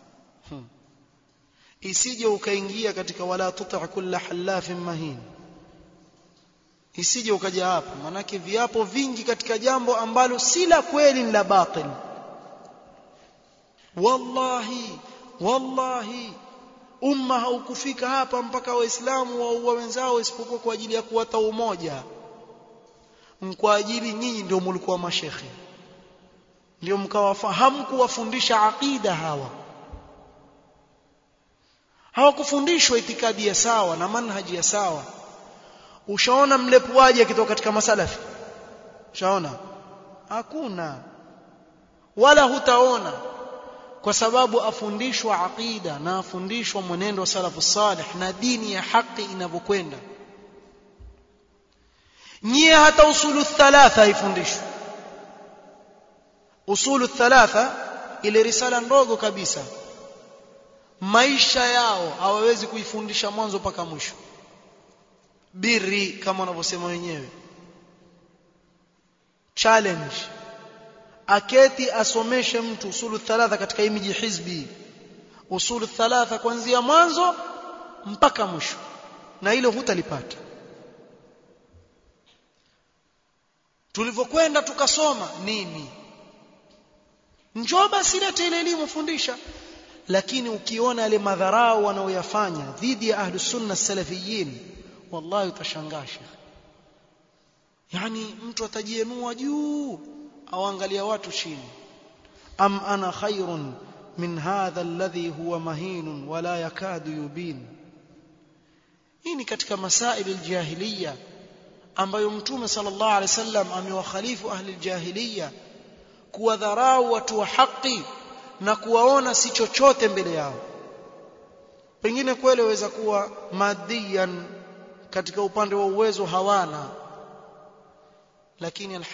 Isije ukaingia katika wala tuti' kulla halafin mahin, isije ukaja hapa, manake viapo vingi katika jambo ambalo si la kweli, ni la batil. Wallahi umma haukufika hapa mpaka waislamu waua wenzao isipokuwa kwa ajili ya kuwata umoja. Kwa ajili nyinyi ndio mlikuwa mashekhi, ndio mkawafahamu kuwafundisha aqida. Hawakufundishwa itikadi ya sawa na manhaji ya sawa. Ushaona mlepuaji akitoka katika masalafi? Ushaona? Hakuna, wala hutaona, kwa sababu afundishwa aqida na afundishwa mwenendo wa salafu salih na dini ya haki inavyokwenda. Nyie hata usulu thalatha haifundishwi. Usulu thalatha, ile risala ndogo kabisa, maisha yao hawawezi kuifundisha mwanzo mpaka mwisho. Birri kama wanavyosema wenyewe, challenge aketi asomeshe mtu usulu thalatha katika miji hizbi, usulu thalatha kuanzia mwanzo mpaka mwisho, na hilo hutalipata. Tulivyokwenda tukasoma nini, njoo basi leta ile elimu fundisha. Lakini ukiona yale madharau wanaoyafanya dhidi ya ahli sunna salafiyin, wallahi utashangaa. Yani mtu atajienua juu awaangalia watu chini. Am ana khairun min hadha alladhi huwa mahin wala yakadu yubin. Hii ni katika masail aljahiliya ambayo Mtume sallallahu alaihi wasallam amewakhalifu ahli aljahiliya, kuwadharau watu wa haki na kuwaona si chochote mbele yao. Pengine kweli waweza kuwa madiyan katika upande wa uwezo hawana, lakini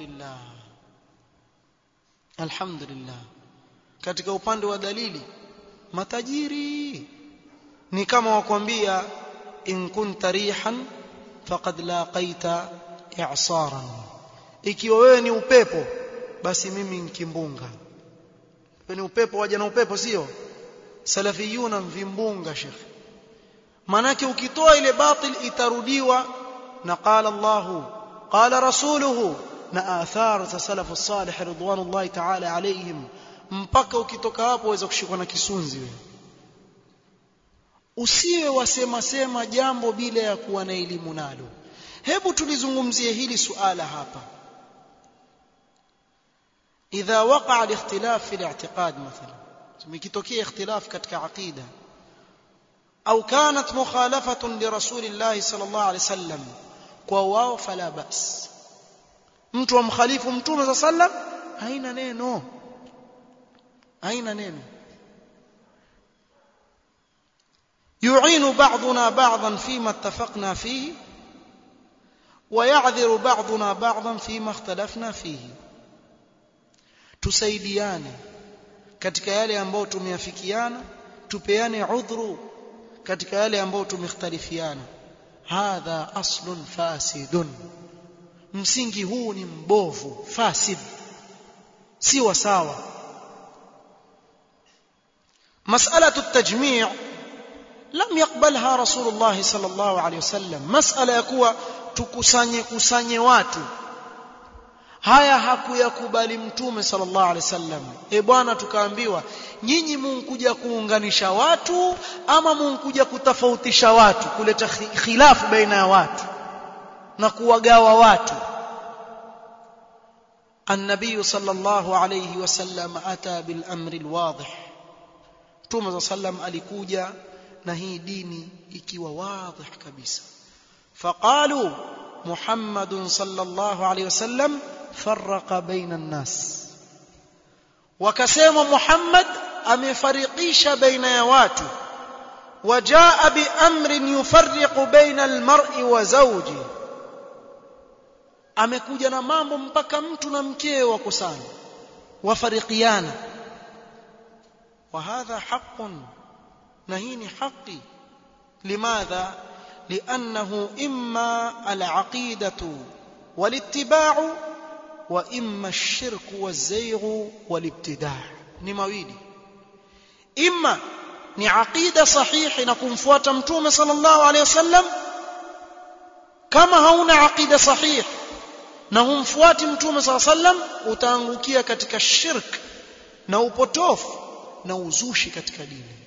alhamdulillah katika upande wa dalili matajiri. Ni kama wakwambia in kunta rihan faqad laqaita i'saran, ikiwa wewe ni upepo basi mimi ni kimbunga. Wewe ni upepo, waja na upepo, sio salafiyuna mvimbunga. Sheikh, manake ukitoa ile batil itarudiwa na qala Allah qala rasuluhu na athar za salafu salih ridwanullahi ta'ala alayhim, mpaka ukitoka hapo uweza kushikwa na kisunzi wewe. Usiwe wasema sema jambo bila ya kuwa na elimu nalo. Hebu tulizungumzie hili suala hapa. Idha waqa'a al-ikhtilaf fi al-i'tiqad mathalan, tumekitokea ikhtilaf katika aqida au kanat mukhalafatun li rasulillahi sallallahu alayhi wasallam, kwa wao fala bas. Mtu amkhalifu mtume sallam haina neno, haina neno. yu'inu ba'duna ba'dan fima ittafaqna fihi wa ya'dhiru ba'duna ba'dan fima ikhtalafna fihi, tusaidiane katika yale ambayo tumeafikiana, tupeane udhuru katika yale ambayo tumekhtalifiana. Hadha aslun fasidun, msingi huu ni mbovu, fasid, si sawa. Mas'alatu at-tajmi' lam yaqbalha Rasulullah sallallahu alayhi wasallam, mas'ala ya kuwa tukusanye watu, haya hakuyakubali mtume sallallahu alayhi wasallam. Bwana, tukaambiwa nyinyi munkuja kuunganisha watu ama munkuja kutofautisha watu, kuleta khilafu baina ya watu na kuwagawa watu. An-nabiy sallallahu alayhi wasallam ata bil amri al-wadih, mtume sallam alikuja na hii dini ikiwa wadih kabisa. Faqalu Muhammadun sallallahu alayhi wasallam farraqa baina an-nas, wakasema Muhammad amefarikisha baina ya watu. Wajaa bi amrin yufarriqu baina al-mar'i wa zawji, amekuja na mambo mpaka mtu na mkewe wakosana, wafarikiana. Wa hadha haqqun, na hii ni haki. Limadha? Liannahu imma al-aqidatu wal-ittiba'u wa imma ash-shirku waz-zayghu wal-ibtida'. Ni mawili, imma ni aqida sahihi na kumfuata mtume sallallahu alayhi wasallam. Kama hauna aqida sahihi na humfuati mtume sallallahu alayhi wasallam, utaangukia katika shirk na upotofu na uzushi katika dini.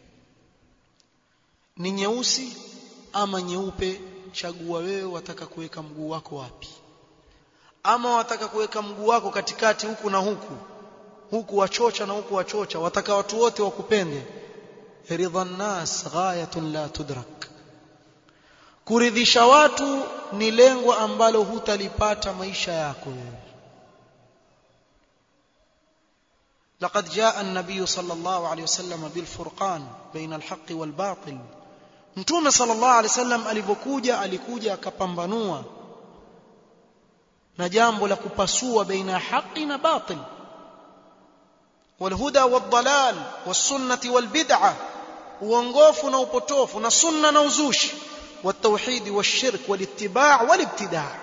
Ni nyeusi ama nyeupe, chagua wewe wataka kuweka mguu wako wapi. Ama wataka kuweka mguu wako katikati, huku na huku, huku wachocha na huku wachocha, wataka watu wote wakupende. Ridhan nas ghayatun la tudrak, kuridhisha watu ni lengo ambalo hutalipata maisha yako wewe. Laqad jaa an-nabiy sallallahu alayhi wasallam bil furqan baina al-haqq wal batil, mtume sallallahu alayhi wasallam alipokuja alikuja akapambanua na jambo la kupasua baina haki na batil, والهدى والضلال والسنة والبدعة, uongofu na upotofu na sunna na uzushi, والتوحيد والشرك والاتباع والابتداع.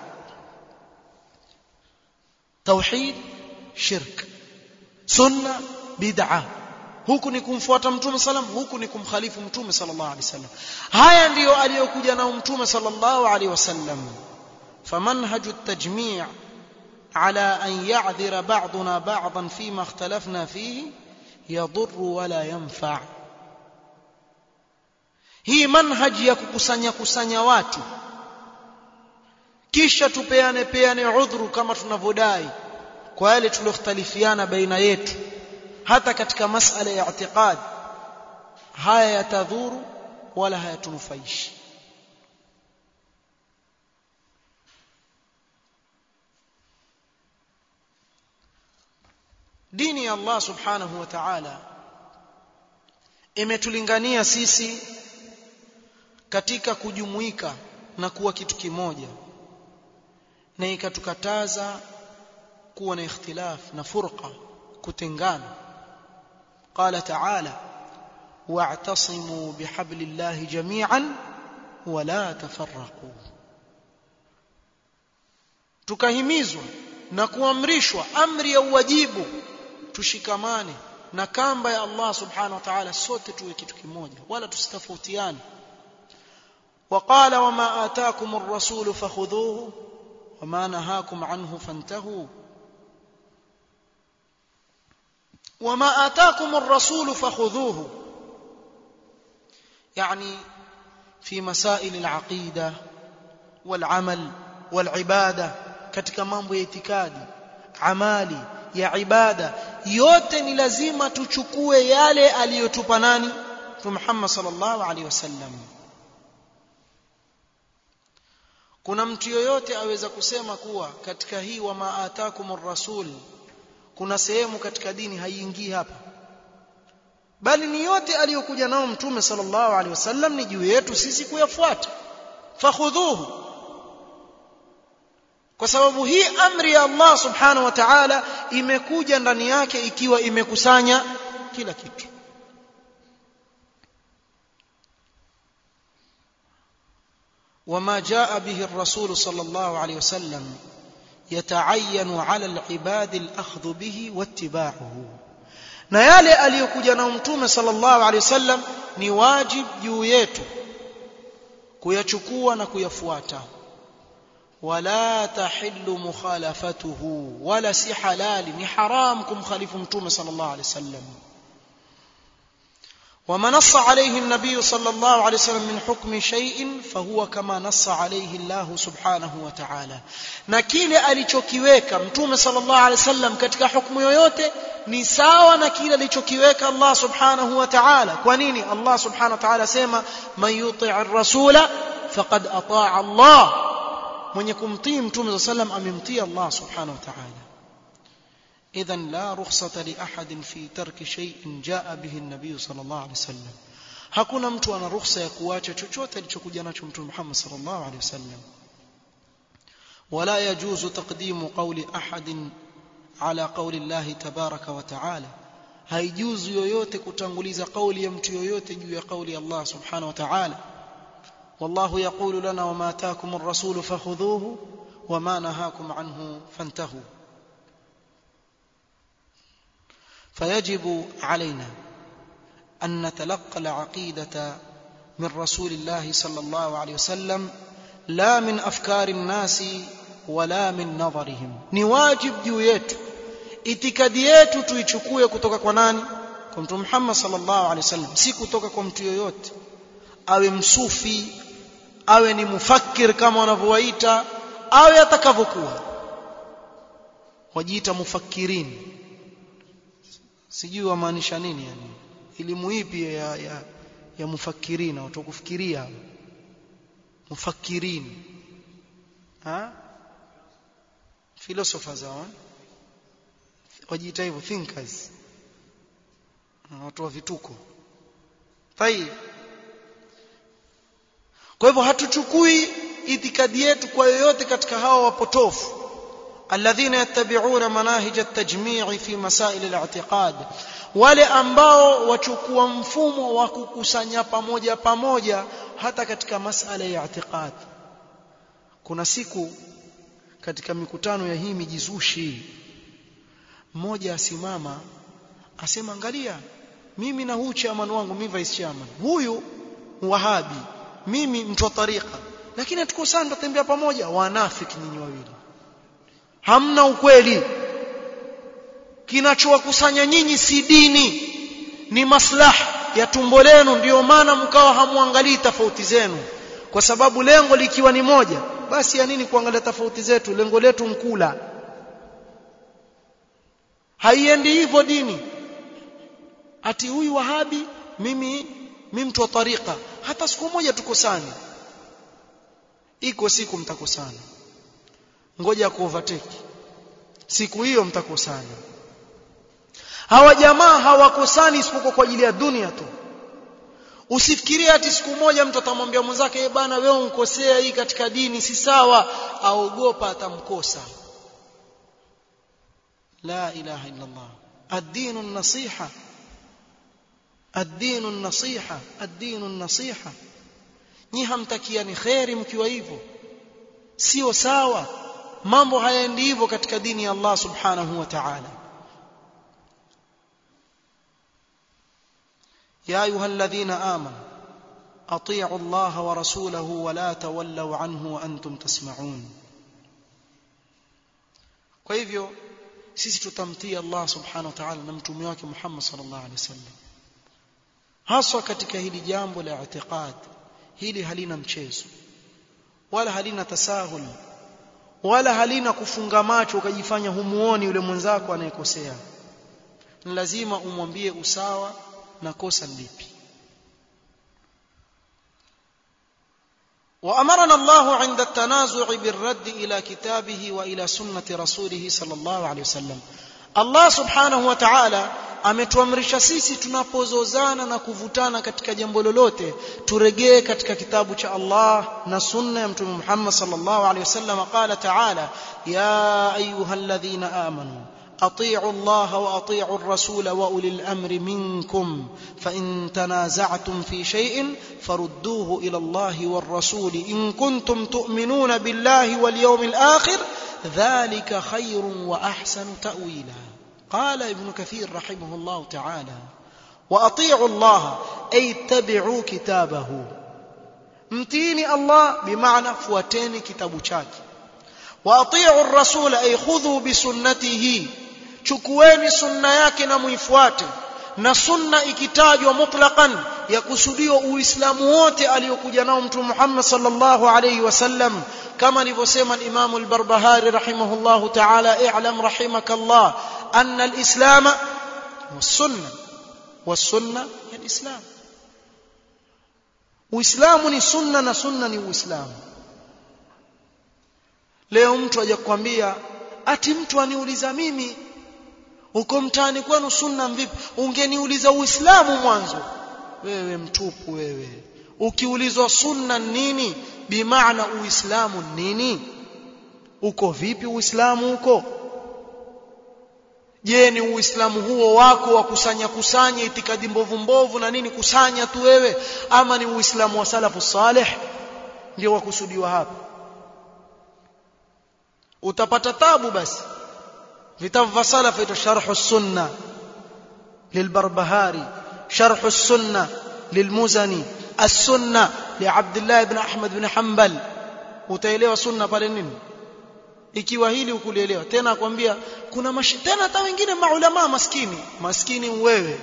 توحيد شرك sunna bid'a, huku ni kumfuata mtume sallam, huku ni kumkhalifu mtume sallallahu alaihi wasallam. Haya ndiyo aliyokuja na mtume sallallahu alaihi wasallam. فمنهج التجميع على أن يعذر بعضنا بعضا فيما اختلفنا فيه يضر ولا ينفع. hii manhaji ya kukusanya watu kisha tupeane udhuru kama tunavodai kwa yale tuliyokhtalifiana baina yetu, hata katika masala ya i'tiqad, haya yatadhuru wala hayatunufaishi. Dini ya Allah subhanahu wa ta'ala imetulingania sisi katika kujumuika na kuwa kitu kimoja, na ikatukataza kuwa na ikhtilaf na furqa, kutengana. Qala ta'ala wa'tasimu bihablillahi jami'an wa la tafarraqu, tukahimizwa na kuamrishwa amri ya uwajibu tushikamane na kamba ya Allah subhanahu wa ta'ala, sote tuwe kitu kimoja wala tusitofautiane. وقال وما آتاكم الرسول فخذوه وما نهاكم عنه فانتهوا وما آتاكم الرسول فخذوه يعني في مسائل العقيدة والعمل والعبادة katika mambo ya itikadi amali ya ibada yote ni lazima tuchukue yale aliyotupa nani Mtume Muhammad sallallahu alaihi wasallam. Kuna mtu yoyote aweza kusema kuwa katika hii wa maatakumur rasul kuna sehemu katika dini haiingii hapa, bali ni yote aliyokuja nao Mtume sallallahu alaihi wasallam ni juu yetu sisi kuyafuata. Fakhudhuhu, kwa sababu hii amri ya Allah subhanahu wa ta'ala imekuja ndani yake ikiwa imekusanya kila kitu. وما جاء به الرسول صلى الله عليه وسلم يتعين على العباد الأخذ به واتباعه. na yale aliyokuja na Mtume sallallahu alaihi wasallam ni wajib juu yetu kuyachukua na kuyafuata. wala tahillu mukhalafatuhu, wala si halali ni haram kumkhalifu Mtume sallallahu alaihi wasallam. وما نص عليه النبي صلى الله عليه وسلم من حكم شيء فهو كما نص عليه الله سبحانه وتعالى. na kile alichokiweka Mtume sallallahu alaihi wasallam katika hukumu yoyote ni sawa na kile alichokiweka Allah subhanahu wa ta'ala. kwa nini Allah subhanahu wa ta'ala sema man yuti'ir rasula faqad ata'a Allah, mwenye kumtii Mtume sallallahu alaihi wasallam amemtii Allah subhanahu wa ta'ala. إذن لا رخصة لأحد في ترك شيء جاء به النبي صلى الله عليه وسلم. hakuna mtu ana ruhusa ya kuacha chochote alichokuja nacho Mtume Muhammad sallallahu alaihi wasallam. ولا يجوز تقديم قول أحد على قول الله تبارك وتعالى. haijuzu yoyote kutanguliza kauli ya mtu yoyote juu ya kauli ya Allah subhanahu wa ta'ala. والله يقول لنا وما آتاكم الرسول فخذوه وما نهاكم عنه فانتهوا. فيجب علينا أن نتلقى العقيدة من رسول الله صلى الله عليه وسلم لا من أفكار الناس ولا من نظرهم. ni wajib juu yetu itikadi yetu tuichukue kutoka kwa nani? Kwa Mtume Muhammad sallallahu alaihi wasallam, si kutoka kwa mtu yoyote, awe msufi, awe ni mufakkir kama wanavyowaita, awe atakavyokuwa. wajiita mufakirin, sijui wamaanisha nini yani, elimu ipi ya mufakirina, watu kufikiria mufakirin, philosophers hao wajiita hivyo, thinkers, watu wa vituko. Tayeb, kwa hivyo hatuchukui itikadi yetu kwa yoyote katika hawa wapotofu alladhina yattabi'una manahij at-tajmi' fi masail al-i'tiqad, wale ambao wachukua mfumo wa kukusanya pamoja pamoja hata katika masala ya i'tiqad. kuna siku katika mikutano ya hii mijizushi mmoja asimama asema, angalia mimi na huyu chairman wangu, mimi vice chairman, huyu wahabi, mimi mtu wa tariqa, lakini tuko sana tutembea pamoja. Wanafiki nyinyi wawili, hamna ukweli. Kinachowakusanya nyinyi si dini, ni maslaha ya tumbo lenu. Ndio maana mkawa hamuangalii tofauti zenu, kwa sababu lengo likiwa ni moja, basi ya nini kuangalia tofauti zetu? Lengo letu mkula. Haiendi hivyo dini, ati huyu wahabi, mimi mtu wa tariqa, hata siku moja tukosane. Iko siku mtakosana, ngoja ku overtake, siku hiyo mtakosana. Hawa jamaa hawakosani isipokuwa kwa ajili ya dunia tu. Usifikirie ati siku moja mtu atamwambia mwenzake, bana wewe unkosea hii katika dini si sawa, aogopa atamkosa. La ilaha illa Allah. ad-dinu an-nasiha, ad-dinu an-nasiha, ad-dinu an-nasiha. Nyi hamtakiani khairi mkiwa hivyo, sio sawa. Mambo hayaendi hivyo katika dini ya Allah subhanahu wa ta'ala. ya ayuhalladhina amanu atii'u Allah wa rasulahu wa la tawallaw anhu wa antum tasma'un. Kwa hivyo sisi tutamtii Allah subhanahu wa ta'ala na mtume wake Muhammad sallallahu alaihi wasallam, haswa katika hili jambo la i'tiqad. Hili halina mchezo wala halina tasahul wala halina kufunga macho ukajifanya humuoni yule mwenzako anayekosea. Ni lazima umwambie usawa na kosa lipi. وأمرنا الله عند التنازع بالرد إلى كتابه وإلى سنة رسوله صلى الله عليه وسلم. Allah subhanahu wa ta'ala ametuamrisha sisi tunapozozana na kuvutana katika jambo lolote turegee katika kitabu cha Allah na sunna ya Mtume Muhammad sallallahu alaihi wasallam. Qala ta'ala ya ayyuhalladhina amanu أطيعوا الله وأطيعوا الرسول وأولي الأمر منكم فإن تنازعتم في شيء فردوه إلى الله والرسول إن كنتم تؤمنون بالله واليوم الآخر ذلك خير وأحسن تأويلا. قال ابن كثير رحمه الله تعالى وأطيعوا الله أي اتبعوا كتابه. متيني الله بمعنى فواتيني كتاب شاكي. وأطيعوا الرسول أي خذوا بسنته chukueni sunna yake na muifuate. Na sunna ikitajwa mutlaqan yakusudiwa uislamu wote aliyokuja nao Mtume Muhammad sallallahu alayhi wasallam, kama alivyosema Imam al-Barbahari rahimahullahu ta'ala i'lam rahimakallah anna al-islam was-sunna was-sunna al-islam. Uislamu ni sunna na sunna ni uislamu. Leo mtu aje kukwambia ati mtu aniuliza mimi uko mtaani kwenu sunna vipi? Ungeniuliza uislamu mwanzo. Wewe mtupu wewe. Ukiulizwa sunna nini, bimaana uislamu nini? Uko vipi uislamu uko? Je, ni uislamu huo wako wa kusanya itikadi mbovu na nini kusanya tu wewe, ama ni uislamu wa salafu salih ndio wakusudiwa hapa? Utapata tabu. Basi vitabu vya salaf ito sharh as-sunna lilbarbahari, sharh as-sunna lilmuzani, as-sunna li Abdullah ibn Ahmad ibn Hanbal. Utaelewa sunna pale nini ikiwa hili ukulielewa. Tena akwambia kuna tena hata wengine maulama maskini wewe.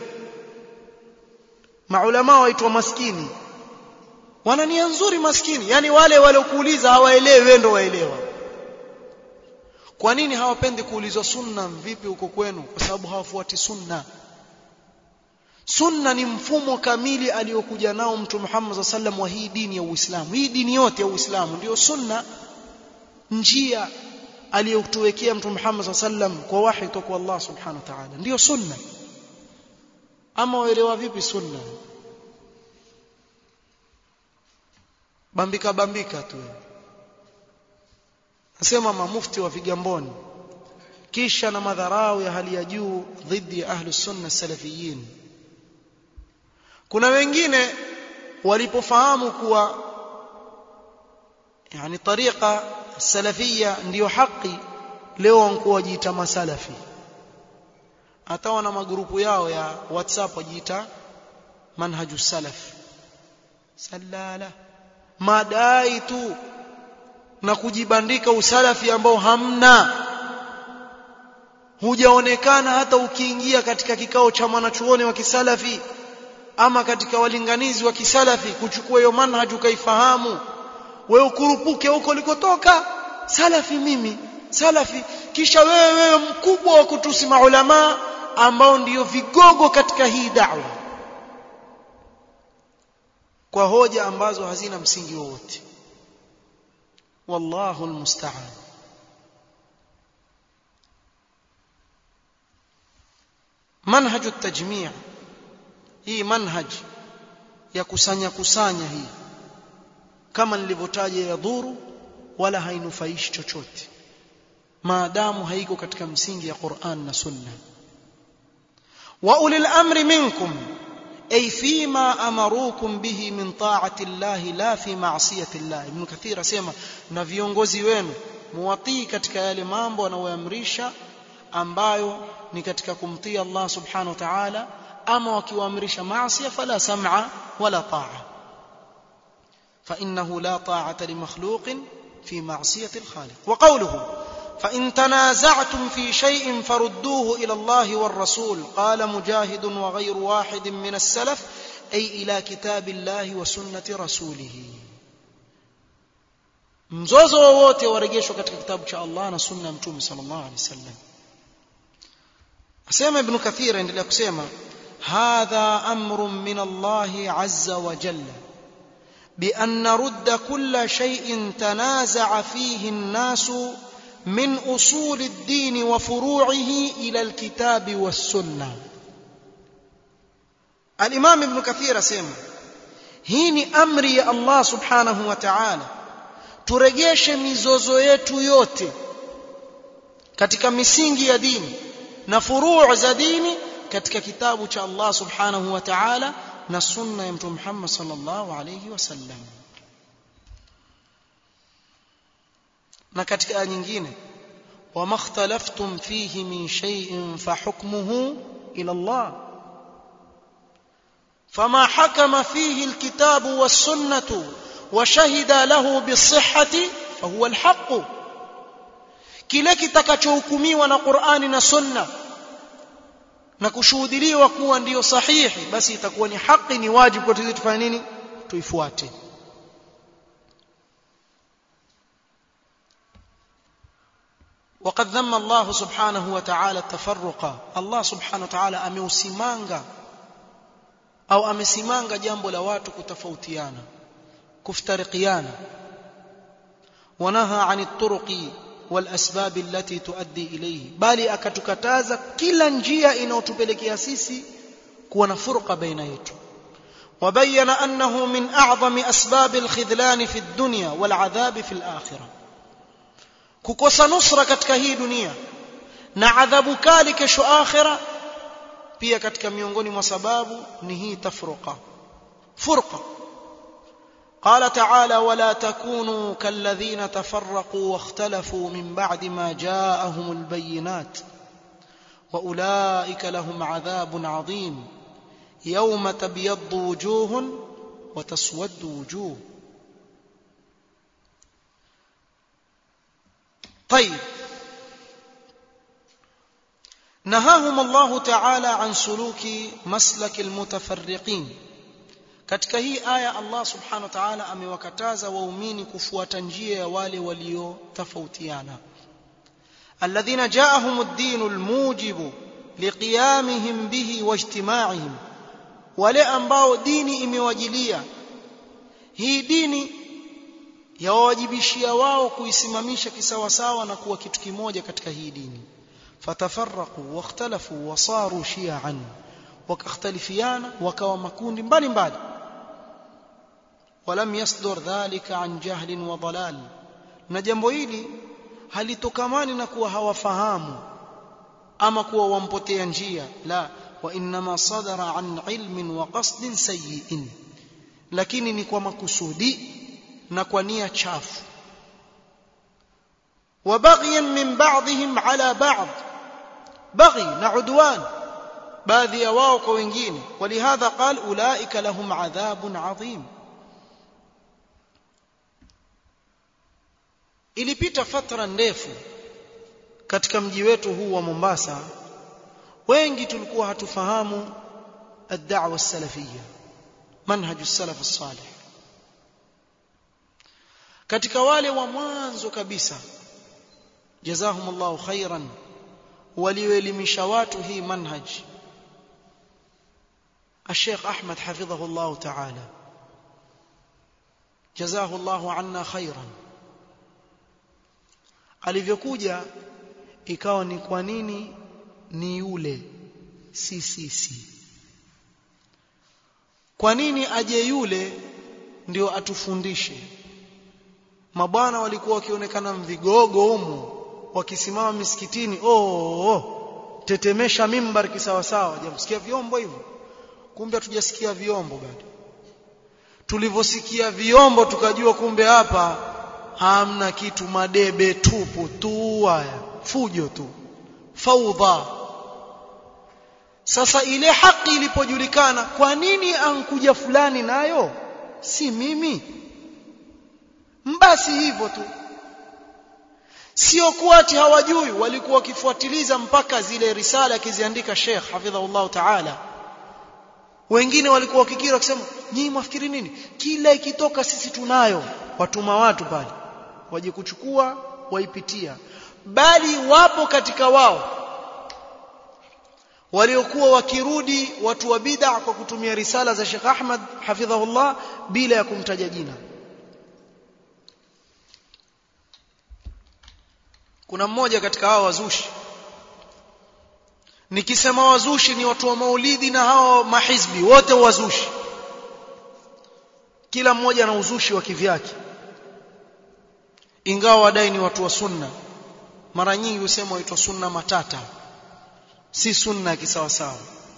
Maulama waitwa maskini, wana nia nzuri maskini, yani wale waliokuuliza hawaelewi, wewe ndio waelewa. Kwa nini hawapendi kuulizwa sunna vipi huko kwenu? Kwa sababu hawafuati sunna. Sunna ni mfumo kamili aliyokuja nao Mtume Muhammad sallallahu alaihi wasallam wa hii dini ya Uislamu. Hii dini yote ya Uislamu ndio sunna, njia aliyotuwekea Mtume Muhammad sallallahu alaihi wasallam kwa wahi kutoka Allah subhanahu wa ta'ala, ndio sunna. Ama waelewa vipi sunna? Bambika tu. Nasema mamufti wa Vigamboni kisha na madharau ya hali ya juu dhidi ya ahlus sunna salafiyin. Kuna wengine walipofahamu kuwa yani tariqa salafia ndio haki, leo wanakuwa wajiita masalafi. Hata wana magrupu yao ya WhatsApp wajiita manhajus salaf. Salala madai tu na kujibandika usalafi ambao hamna. Hujaonekana hata ukiingia katika kikao cha mwanachuoni wa kisalafi ama katika walinganizi wa kisalafi kuchukua hiyo manhaj ukaifahamu. Wewe ukurupuke huko likotoka salafi, mimi salafi, kisha wewe mkubwa wa kutusi maulama ambao ndio vigogo katika hii da'wa kwa hoja ambazo hazina msingi wowote. Wallahu almusta'an. Manhaj at-tajmi' hii manhaj ya kusanya hii kama nilivyotaja yadhuru wala hainufaishi chochote maadamu haiko katika msingi ya Qur'an na Sunna. Wa ulil amri minkum ay fima amarukum bihi min ta'ati Allah la fi ma'siyati Allah. Ibn Kathir asema na viongozi wenu muwatii katika yale mambo anayoamrisha ambayo ni katika kumtii Allah subhanahu wa ta'ala, ama wakiwaamrisha maasi fala sam'a wala ta'a. فإنه لا طاعة لمخلوق في معصية الخالق. وقوله فإن تنازعتم في شيء فردوه إلى الله والرسول قال مجاهد وغير واحد من السلف أي إلى كتاب الله وسنة رسوله. mzozo wote warejeshwa katika kitabu cha Allah na sunna ya Mtume sallallahu alaihi wasallam. asema Ibn Kathir endelea kusema hadha amrun min Allah azza wa jalla bi an narudda kull shay'in tanaza'a fihi an-nas min usul ad-din wa furu'ihi ila al-kitab was-sunnah. al-Imam Ibn Kathir asema hii ni amri ya Allah subhanahu wa ta'ala turejeshe mizozo yetu yote katika misingi ya dini na furu' za dini katika kitabu cha Allah subhanahu wa ta'ala na sunna ya Mtume Muhammad sallallahu alayhi wasallam. na katika aya nyingine wama ikhtalaftum fihi min shay'in fahukmuhu ila Allah fama hakama fihi alkitabu was-sunnah وشهد له بالصحة فهو الحق. kile kitakachohukumiwa na Qur'ani na Sunna na kushuhudiliwa kuwa ndio sahihi basi itakuwa ni haki, ni wajibu kwetu sisi tufanye nini? Tuifuate. وقد ذم الله سبحانه وتعالى التفرق. الله سبحانه وتعالى ameusimanga au amesimanga jambo la watu kutofautiana كفترقيانا ونهى عن الطرق والأسباب التي تؤدي إليه bali akatukataza kila njia inayotupelekea sisi kuwa na furqa baina yetu. وبين أنه من أعظم أسباب الخذلان في الدنيا والعذاب في الآخرة. kukosa nusra katika hii dunia na adhabu kali kesho akhira pia katika miongoni mwa sababu ni hii tafruqa furqa. قال تعالى ولا تكونوا كالذين تفرقوا واختلفوا من بعد ما جاءهم البينات وأولئك لهم عذاب عظيم يوم تبيض وجوه وتسود وجوه. طيب نهاهم الله تعالى عن سلوك مسلك المتفرقين. katika hii aya Allah subhanahu wa ta'ala amewakataza waumini kufuata njia ya wale waliotofautiana, alladhina ja'ahumud-din al-mujib liqiyamihim bihi wajtima'ihim, wale ambao dini imewajilia, hii dini yawajibishia wao kuisimamisha kisawasawa na kuwa kitu kimoja katika hii dini. Fatafarraqu wakhtalafu wasaru shi'an, wakakhtalifiana wakawa makundi mbalimbali. ولم يصدر ذلك عن جهل وضلال, na jambo hili halitokamani na kuwa hawafahamu ama kuwa wampotea njia, la, wa inma sadara an ilmin wa qasdin sayyi'in, lakini ni kwa makusudi na kwa nia chafu. wa baghyan min ba'dihim ala ba'd, baghi na udwan baadhi ya wao kwa wengine. walihadha qal ulaika lahum adhabun adhim. Ilipita fatra ndefu katika mji wetu huu wa Mombasa, wengi tulikuwa hatufahamu ad-da'wa as-salafiyya, manhaj as-salaf as-salih. Katika wale wa mwanzo kabisa, jazahumullahu khairan, walioelimisha watu hii manhaj, الشيخ أحمد حفظه الله تعالى جزاه الله عنا خيرا. alivyokuja ikawa ni kwa nini ni yule si sisi, kwa nini aje yule ndio atufundishe? Mabwana walikuwa wakionekana mvigogo humu, wakisimama misikitini tetemesha mimbar kisawa sawa, jamsikia vyombo hivyo. Kumbe hatujasikia vyombo bado. Tulivyosikia vyombo tukajua kumbe hapa hamna kitu, madebe tupu tu, haya fujo tu, faudha. Sasa ile haki ilipojulikana, kwa nini ankuja fulani nayo si mimi? basi hivyo tu. Sio kuwa ati hawajui, walikuwa wakifuatiliza mpaka zile risala akiziandika Sheikh hafidhahullah ta'ala. Wengine walikuwa wakikiri wakisema, nyinyi mwafikiri nini? Kila ikitoka sisi tunayo. Watuma watu pale waje kuchukua, waipitia. Bali wapo katika wao waliokuwa wakirudi watu wa bid'a kwa kutumia risala za Sheikh Ahmad hafidhahullah bila ya kumtaja jina. Kuna mmoja katika hao wazushi, nikisema wazushi ni watu wa maulidi na hao mahizbi, wote wazushi, kila mmoja na uzushi wa kivyake, ingawa wadai ni watu wa sunna. Mara nyingi husema waitwa sunna matata, si sunna kisawasawa.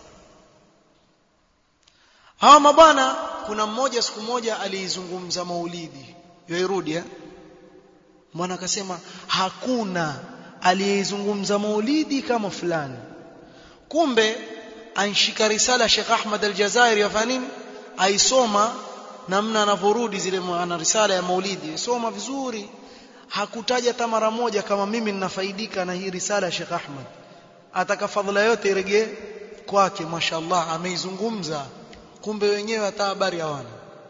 Hawa mabwana, kuna mmoja siku moja aliizungumza maulidi yoirudi mwana akasema hakuna aliyezungumza maulidi kama fulani. Kumbe anshika risala Sheikh Ahmad al-Jazairi yafanya nini, aisoma namna anavorudi zile ana risala ya maulidi, soma vizuri. Hakutaja hata mara moja kama mimi ninafaidika na hii risala ya Sheikh Ahmad, ataka fadhila yote irejee kwake. Mashaallah, ameizungumza. Kumbe wenyewe hata habari hawana.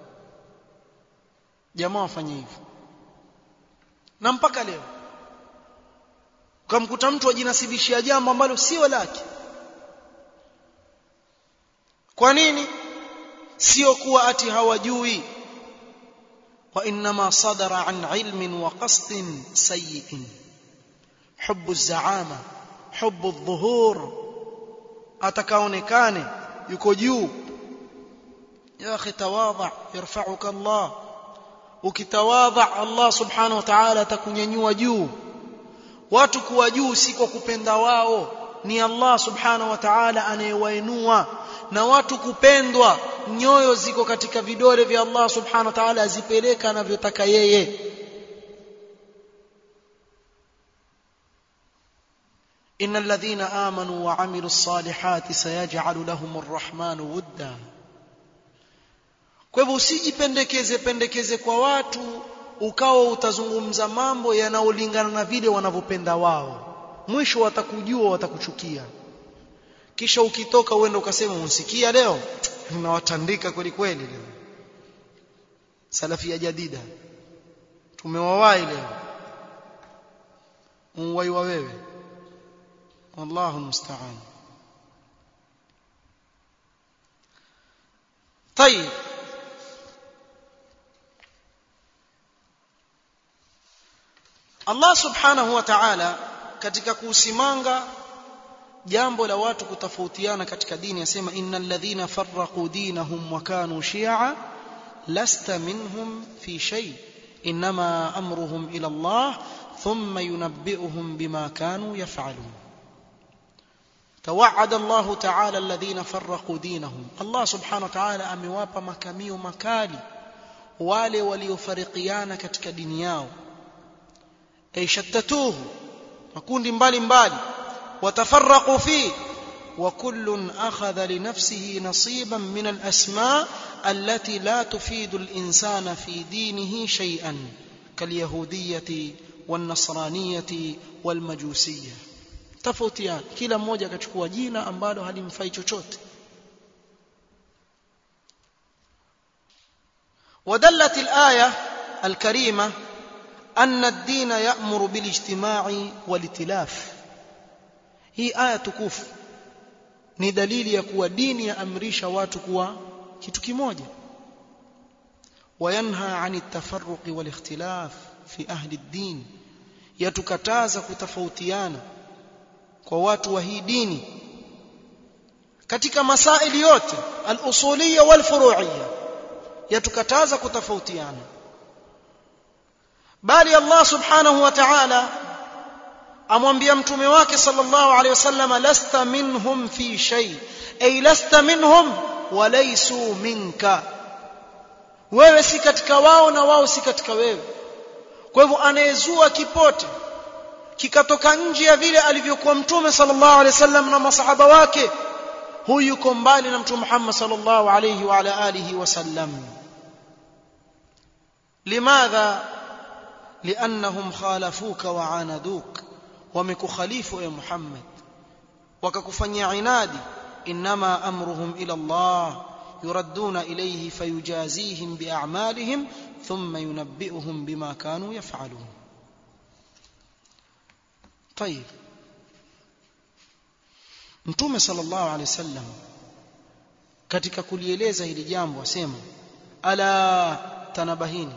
Jamaa wafanye hivyo, na mpaka leo ukamkuta mtu ajinasibishia jambo ambalo sio lake. Kwa nini? Sio kuwa ati hawajui. Wa inma sadara an ilmin wa qasdin sayyin, hubbu az-zaama, hubbu adh-dhuhur, atakaonekane yuko juu. Ya akhi tawadha yarfa'uka Allah, ukitawadha Allah subhanahu wa ta'ala atakunyanyua juu. Watu kuwa juu si kwa kupenda wao, ni Allah subhanahu wa ta'ala anayewainua. Na watu kupendwa, nyoyo ziko katika vidole vya Allah subhanahu wa ta'ala, azipeleka anavyotaka yeye. Innal ladhina amanu wa amilus salihati sayaj'alu lahumur rahmanu wudda. Kwa hivyo usijipendekeze kwa watu ukawa utazungumza mambo yanayolingana na vile wanavyopenda wao. Mwisho watakujua, watakuchukia. Kisha ukitoka uende ukasema unsikia leo ninawatandika kweli kweli leo, salafia jadida tumewawai leo, unwaiwa wewe. Wallahu musta'an. طيب, Allah subhanahu wa ta'ala katika kusimanga jambo la watu kutofautiana katika dini yasema, innal ladhina farraqu dinahum wa kanu shi'a lasta minhum fi shay inma amruhum ila Allah thumma yunabbi'uhum bima kanu yaf'alun. Tawa'ada Allah ta'ala alladhina farraqu dinahum, Allah subhanahu wa ta'ala amewapa makamio makali wale waliofarikiana katika dini yao. Aishattatuhu, makundi mbalimbali, watafarraqu fi wa kullun akhadha li nafsihi nasiban min al-asma' allati la tufidu al-insana fi dinihi shay'an kalyahudiyyati wan-nasraniyyati wal-majusiyyah. Tofautiana, kila mmoja akachukua jina ambalo halimfai chochote. ودلت الآية الكريمة أن الدين يأمر بالاجتماع والائتلاف. هي آية tukufu ni dalili ya kuwa dini yaamrisha watu kuwa kitu kimoja. Wayanha 'ani at-tafarruq wal-ikhtilaf fi ahli ad-din, yatukataza kutofautiana kwa watu wa hii dini katika masaili yote al-usuliyya wal-furu'iyya, yatukataza kutofautiana. Bali Allah subhanahu wa ta'ala amwambia mtume wake sallallahu alayhi wasallam, lasta minhum fi shay, ay lasta minhum wa laysu minka, wewe si katika wao na wao si katika wewe. Kwa hivyo anayezua kipote kikatoka nje ya vile alivyokuwa mtume sallallahu alayhi wasallam na masahaba wake, huyu yuko mbali na mtume Muhammad sallallahu alayhi wa ala alihi wasallam. Limadha liannahum khalafuka wa anaduk, wamekukhalifu ya Muhammad wakakufanyia inadi. Inma amruhum ila Allah yuradduna ilayhi fayujazihim bi'a'malihim thumma yunabbi'uhum bima kanu yaf'alun. طيب, Mtume sallallahu alayhi wasallam katika kulieleza hili jambo asema, ala tanabahini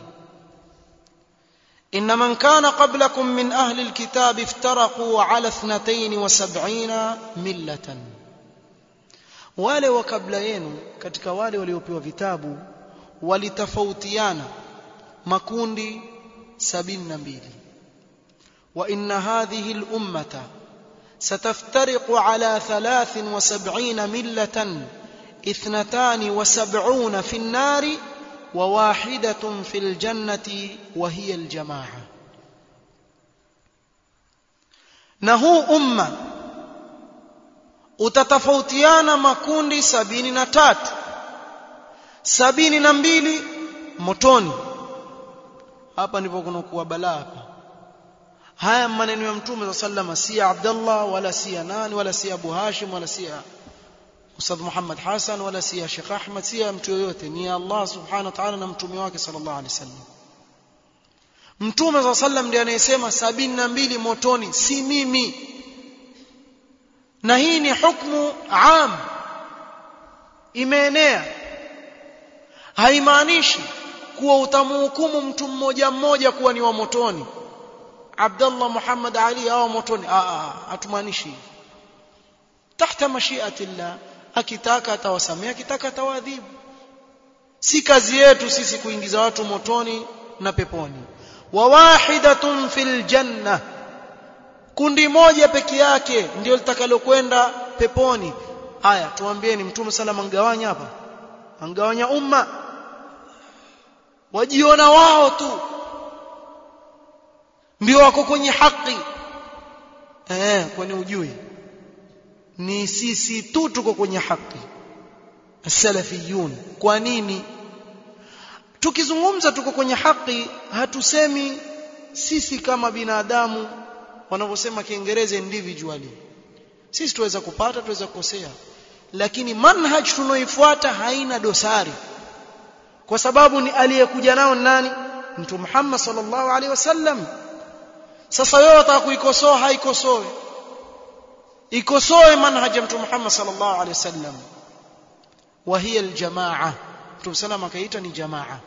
inna man kana qablakum min ahli alkitab iftaraqu ala 72 millatan, wale wa kabla yenu katika wale waliopewa vitabu walitofautiana makundi 72. wa inna hadhihi al-ummata sataftariqu ala 73 millatan 72 fi an-nari wa wahidatun fi al-jannati wa hiya al-jamaa. Na huu umma utatofautiana makundi 73, 72 motoni. Hapa ndipo kuna kuwa balaa hapa. Haya maneno ya Mtume sallallahu si ya Abdullah wala si ya nani wala si ya Abu Hashim wala si ya Ustadh Muhammad Hassan wala si ya Sheikh Ahmad, si ya mtu yoyote, ni Allah subhanahu wa ta'ala na mtume wake sallallahu alaihi wasallam. Mtume sallallahu ndiye anayesema 72 motoni, si mimi. Na hii ni hukumu am, imeenea. Haimaanishi kuwa utamhukumu mtu mmoja mmoja kuwa ni wa motoni, Abdullah Muhammad Ali au motoni. Hatumaanishi. Tahta mashiatillah, akitaka atawasamea, akitaka atawadhibu. Si kazi yetu sisi kuingiza watu motoni na peponi. Wa wahidatun fil janna, kundi moja peke yake ndio litakalokwenda peponi. Aya, tuambieni Mtume sallallahu angawanya hapa? Angawanya umma? Wajiona wao tu ndio wako kwenye haki. Kwani ujui ni sisi tu tuko kwenye haki, as-salafiyun. Kwa nini tukizungumza tuko kwenye haki hatusemi sisi kama binadamu wanavyosema Kiingereza individually? Sisi tuweza kupata, tuweza kukosea, lakini manhaj tunaoifuata haina dosari, kwa sababu ni aliyekuja nao nani? Mtume Muhammad sallallahu alaihi wasallam. Sasa wewe unataka kuikosoa, haikosoe. Ikosoe manhaj ya Mtume Muhammad sallallahu alaihi wasallam. Wa hiya aljamaa, Mtume sallallahu akaita ni jamaa.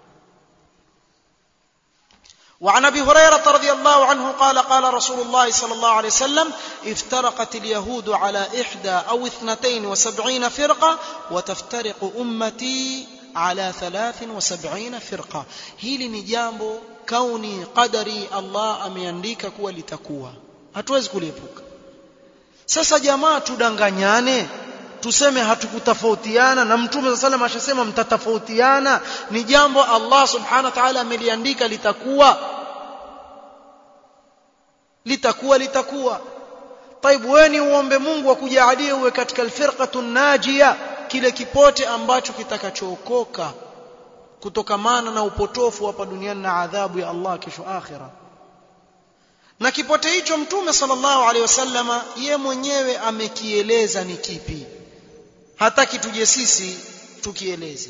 وعن ابي هريره رضي الله عنه قال قال رسول الله صلى الله عليه وسلم افترقت اليهود على 71 أو 72 فرقه وتفترق امتي على 73 فرقه. hili ni jambo kauni qadari, Allah ameandika kuwa litakuwa, hatuwezi kuliepuka. Sasa jamaa, tudanganyane tuseme hatukutofautiana na Mtume sallallahu alaihi wasallam ashasema mtatofautiana? Ni jambo Allah subhanahu wa ta'ala ameliandika litakuwa. Taibu, wewe ni uombe Mungu akujalie uwe katika alfirqatun najia, kile kipote ambacho kitakachookoka kutokamana na upotofu hapa duniani na adhabu ya Allah kesho akhira. Na kipote hicho Mtume sallallahu alaihi wasallam yeye mwenyewe amekieleza ni kipi, hataki tuje sisi tukieleze.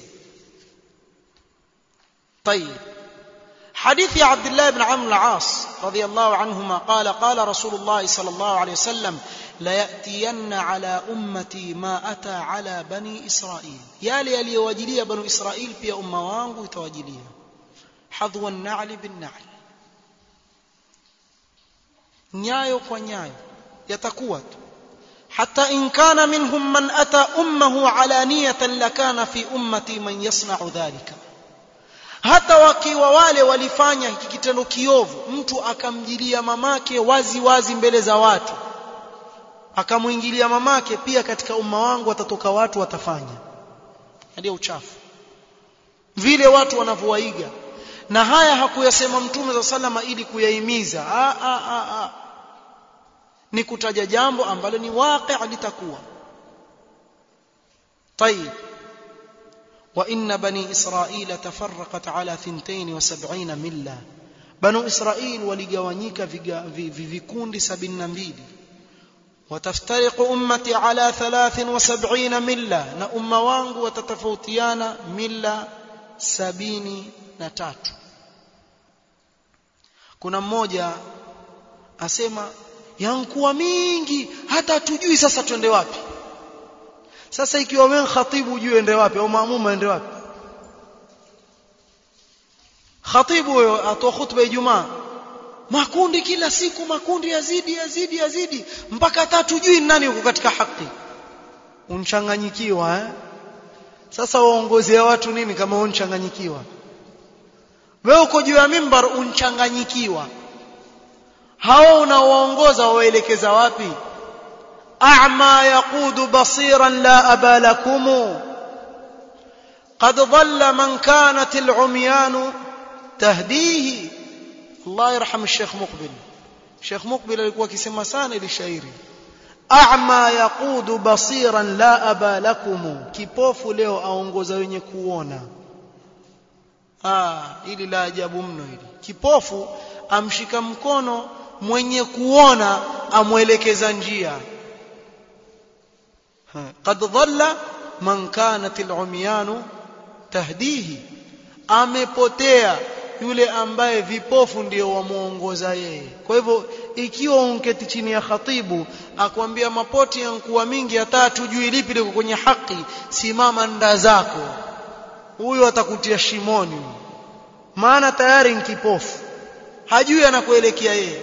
طيب, حديث عبد الله بن عمرو العاص رضي الله عنهما قال قال رسول الله صلى الله عليه وسلم لا يأتين على أمتي ما أتى على بني إسرائيل. يالي يليواجليا بنو إسرائيل pia umma wangu itawajilia hadhwa an-na'l bin-na'l, nyayo kwa nyayo yatakuwa tu. Hatta in kana minhum man ata ummuhu alaniyatan lakana fi ummati man yasna'u dhalika, hata wakiwa wale walifanya kitendo kiovu, mtu akamjilia mamake wazi wazi mbele za watu, akamuingilia mamake, pia katika umma wangu watatoka watu watafanya hadi uchafu vile watu wanavyowaiga. Na haya hakuyasema Mtume sallallahu ili kuyahimiza, ni kutaja jambo ambalo ni waqi' litakuwa. طيب, وإن بني إسرائيل تفرقت على 72 ملة Banu Israil waligawanyika vikundi 72. Wataftariqu ummati ala 73 milla, na umma wangu watatofautiana milla 73. Kuna mmoja asema yankuwa mingi hata tujui sasa twende wapi. Sasa ikiwa wewe khatibu ujue ende wapi au maamuma ende wapi? Khatibu huyo atoa khutba ya Ijumaa, makundi kila siku, makundi yazidi mpaka hata tujui nani yuko katika haki. Unchanganyikiwa Sasa waongozea watu nini kama unchanganyikiwa? Wewe uko juu ya mimbar unchanganyikiwa, hao unaoongoza waelekeza wapi? a'ma yaqudu basiran la abalakum qad dhalla man kanat al-umyan tahdihi. Allah yarham Sheikh Muqbil. Sheikh Muqbil alikuwa akisema sana ile shairi, a'ma yaqudu basiran la abalakum, kipofu leo aongoza wenye kuona. Ili la ajabu mno hili. Kipofu amshika mkono mwenye kuona, amuelekeza njia. Qad dhalla man kanat al-umyan tahdihi, amepotea yule ambaye vipofu ndio wamuongoza yeye. Kwa hivyo ikiwa unketi chini ya khatibu akwambia mapoti yankuwa mingi hata tujui lipi liko kwenye haki, simama nda zako, huyo atakutia shimoni, maana tayari ni kipofu, hajui anakuelekea yeye.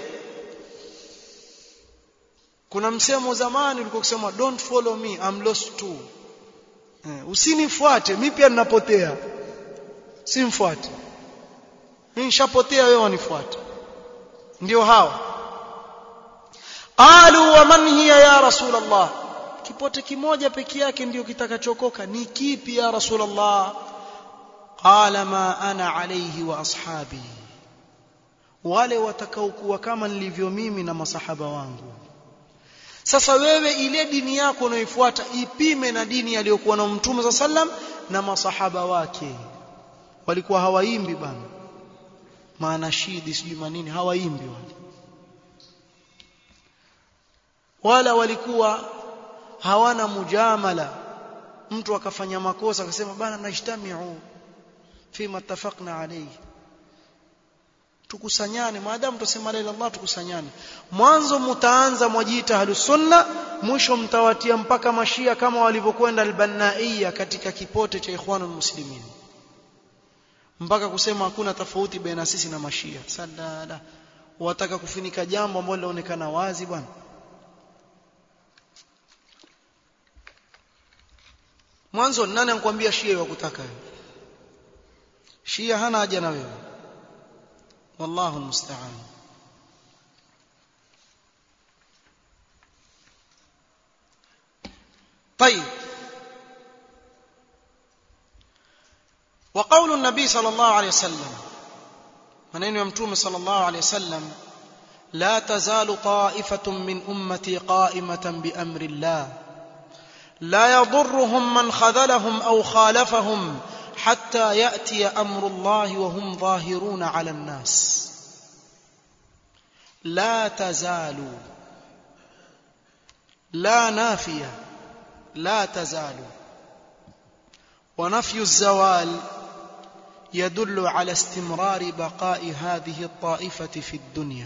Kuna msemo zamani ulikuwa kusema don't follow me I'm lost too. Usinifuate mimi pia ninapotea, simfuate mimi, nishapotea wewe wanifuate. Ndio hawa. Qalu wa man hiya ya Rasulullah, kipote kimoja peke yake ndio kitakachokoka, ni kipi ya Rasulullah? Qala ma ana alayhi wa ashabi, wale watakaokuwa kama nilivyo mimi na masahaba wangu. Sasa wewe ile dini yako unayoifuata ipime na dini aliyokuwa na Mtume sallam na masahaba wake. Walikuwa hawaimbi bana, maana shidi sijui manini, hawaimbi wala walikuwa hawana mujamala. Mtu akafanya makosa akasema bana najtamiu fima ittafaqna alayhi, tukusanyane, maadamu tusema la ilaha illallah tukusanyane. Mwanzo mtaanza mwajiita ahlus sunna, mwisho mtawatia mpaka mashia kama walivyokwenda al-Bannaiyya katika kipote cha Ikhwanul Muslimin, mpaka kusema hakuna tofauti baina sisi na mashia. Sadada wataka kufunika jambo ambalo linaonekana wazi bwana. Mwanzo nani anakuambia shia wakutaka wewe? Shia hana haja na wewe. والله المستعان. طيب، وقول النبي صلى الله عليه وسلم، منين يمتوم صلى الله عليه وسلم، لا تزال طائفة من أمتي قائمة بأمر الله لا يضرهم من خذلهم أو خالفهم حتى يأتي أمر الله وهم ظاهرون على الناس. لا تزال، لا نافية، لا تزال، ونفي الزوال يدل على استمرار بقاء هذه الطائفة في الدنيا.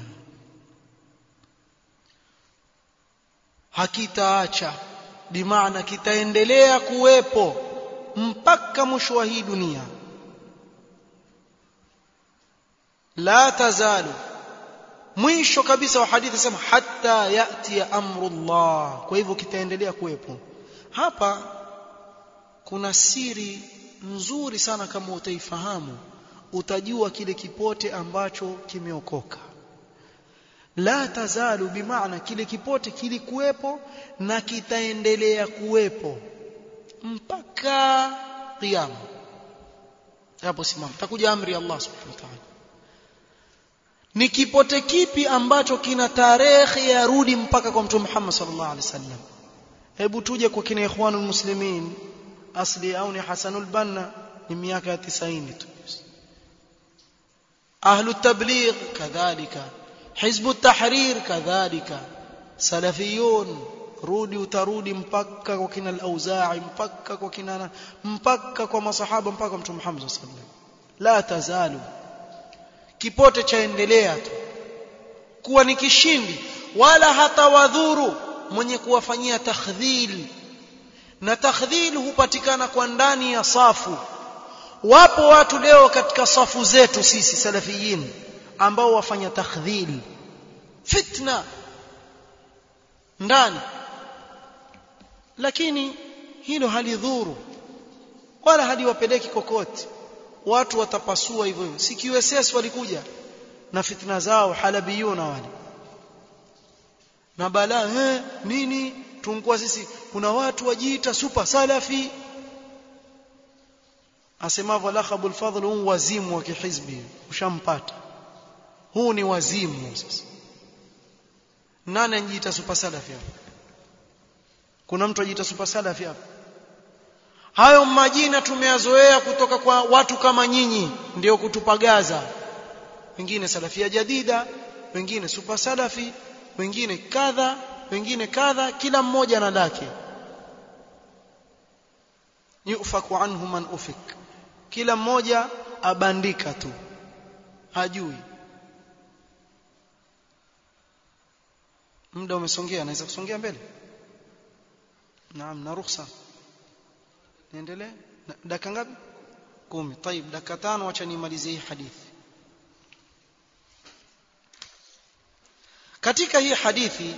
hakitaacha, bimaana kitaendelea kuwepo mpaka mwisho wa hii dunia. La tazalu, mwisho kabisa wa hadithi sema hatta yati amrullah. Kwa hivyo kitaendelea kuwepo. Hapa kuna siri nzuri sana, kama utaifahamu utajua kile kipote ambacho kimeokoka. La tazalu bimaana kile kipote kilikuwepo na kitaendelea kuwepo mpaka kiyama. Hapo simama, takuja amri ya Allah subhanahu wa ta'ala. Ni kipote kipi ambacho kina tarehe ya rudi mpaka kwa Mtume Muhammad sallallahu alaihi wasallam? Hebu tuje kwa kina Ikhwanul Muslimin asli au ni Hasanul Banna, ni miaka ya 90 tu. ahlu tabligh kadhalika, hizbu tahrir kadhalika, salafiyun rudi utarudi mpaka kwa kina al-Auza'i, mpaka kwa kina, mpaka kwa masahaba, mpaka kwa Mtume Muhammad sallallahu alaihi wasallam. La tazalu, kipote chaendelea tu kuwa ni kishindi, wala hata wadhuru mwenye kuwafanyia takhdhil. Na takhdhil hupatikana kwa ndani ya safu. Wapo watu leo katika safu zetu sisi salafiyin ambao wafanya takhdhil, fitna ndani, lakini hilo halidhuru wala haliwapeleki kokote. Watu watapasua hivyo hivyo. Si QSS walikuja na fitna zao, halabiyuna wale na balaa nini, tunkuwa sisi kuna watu wajiita super salafi, asemavyo lakhabul fadhl, huu wazimu wa kihizbi ushampata, huu ni wazimu. Sasa nani anajiita super salafi hapa? Kuna mtu ajiita super salafi hapa? Hayo majina tumeyazoea kutoka kwa watu kama nyinyi, ndio kutupagaza. Wengine salafia jadida, wengine super salafi, wengine kadha, wengine kadha, kila mmoja na lake. Yufaku anhu man ufik, kila mmoja abandika tu, hajui. Muda umesongea, naweza kusongea mbele? Naam, na ruhusa niendelee. Dakika ngapi? 10. Tayeb, dakika 5 acha nimalizie hii hadithi. Katika hii hadithi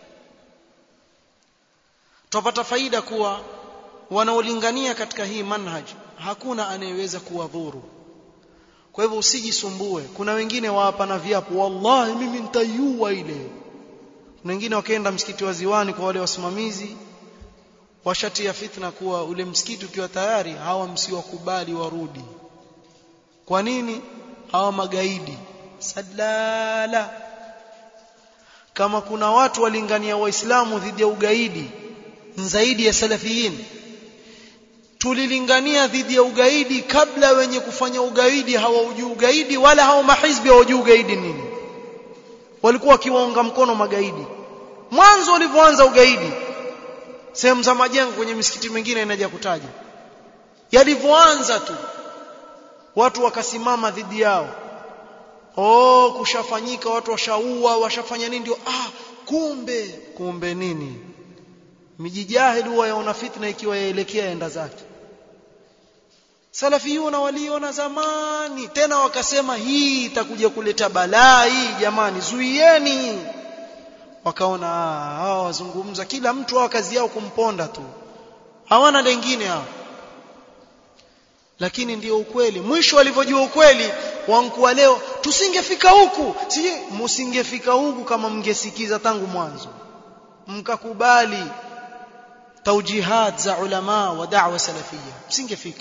tupata faida kuwa wanaolingania katika hii manhaj hakuna anayeweza kuwadhuru. Kwa hivyo usijisumbue. Kuna wengine waapa na viapo, wallahi mimi nitaiua ile. Kuna wengine wakaenda msikiti wa Ziwani kwa wale wasimamizi, washatia fitna kuwa ule msikiti ukiwa tayari hawa msiwakubali warudi. Kwa nini? Hawa magaidi. Sadala. Kama kuna watu walingania waislamu dhidi ya ugaidi zaidi ya salafiyin, tulilingania dhidi ya ugaidi kabla wenye kufanya ugaidi hawaujui ugaidi, wala hao mahizbi hawajui ugaidi nini. Walikuwa wakiwaunga mkono magaidi mwanzo walipoanza ugaidi. Sehemu za majengo kwenye misikiti mingine inaja kutaja, yalivyoanza tu watu wakasimama dhidi yao. Kushafanyika, watu washaua, washafanya nini, ndio kumbe nini? Mijijahili huwa yaona fitna ikiwa yaelekea enda zake. Salafiyuna waliona zamani, tena wakasema hii itakuja kuleta balaa hii, jamani zuieni. Wakaona hawa wazungumza, kila mtu hawa kazi yao kumponda tu, hawana lengine hao. Lakini ndio ukweli. Mwisho walivyojua ukweli, wankuwa leo tusingefika huku. Msingefika huku kama mngesikiza tangu mwanzo, mkakubali taujihat za ulama wa da'wa salafia, msingefika.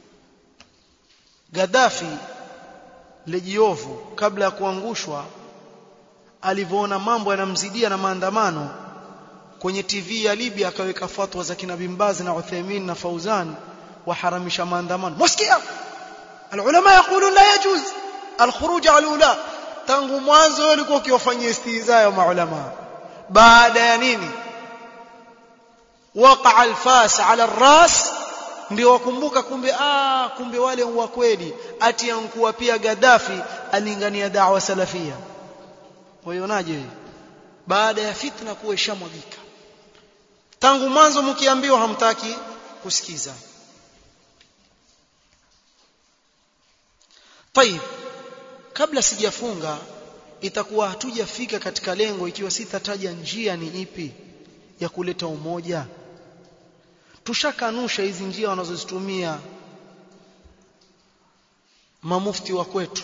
Gaddafi lejiovu kabla ya kuangushwa, alivyoona mambo yanamzidia na maandamano, kwenye TV ya Libya akaweka fatwa za kina Bin Baz na Uthaymeen na Fauzan waharamisha maandamano. Msikia alulama yaqulun la yajuz alkhuruj ala ula. Tangu mwanzo walikuwa wakiwafanyia istihza ya maulama. Baada ya nini? Waqa alfas ala alras, ndio wakumbuka kumbe wale wa kweli. Ati yankuwa pia Gaddafi alingania da'wa salafia. Waionaje baada ya fitna kuwa ishamwagika? Tangu mwanzo mkiambiwa hamtaki kusikiza. Tayeb, kabla sijafunga, itakuwa hatujafika katika lengo ikiwa sitataja njia ni ipi ya kuleta umoja. Tushakanusha hizi njia wanazozitumia mamufti wa kwetu,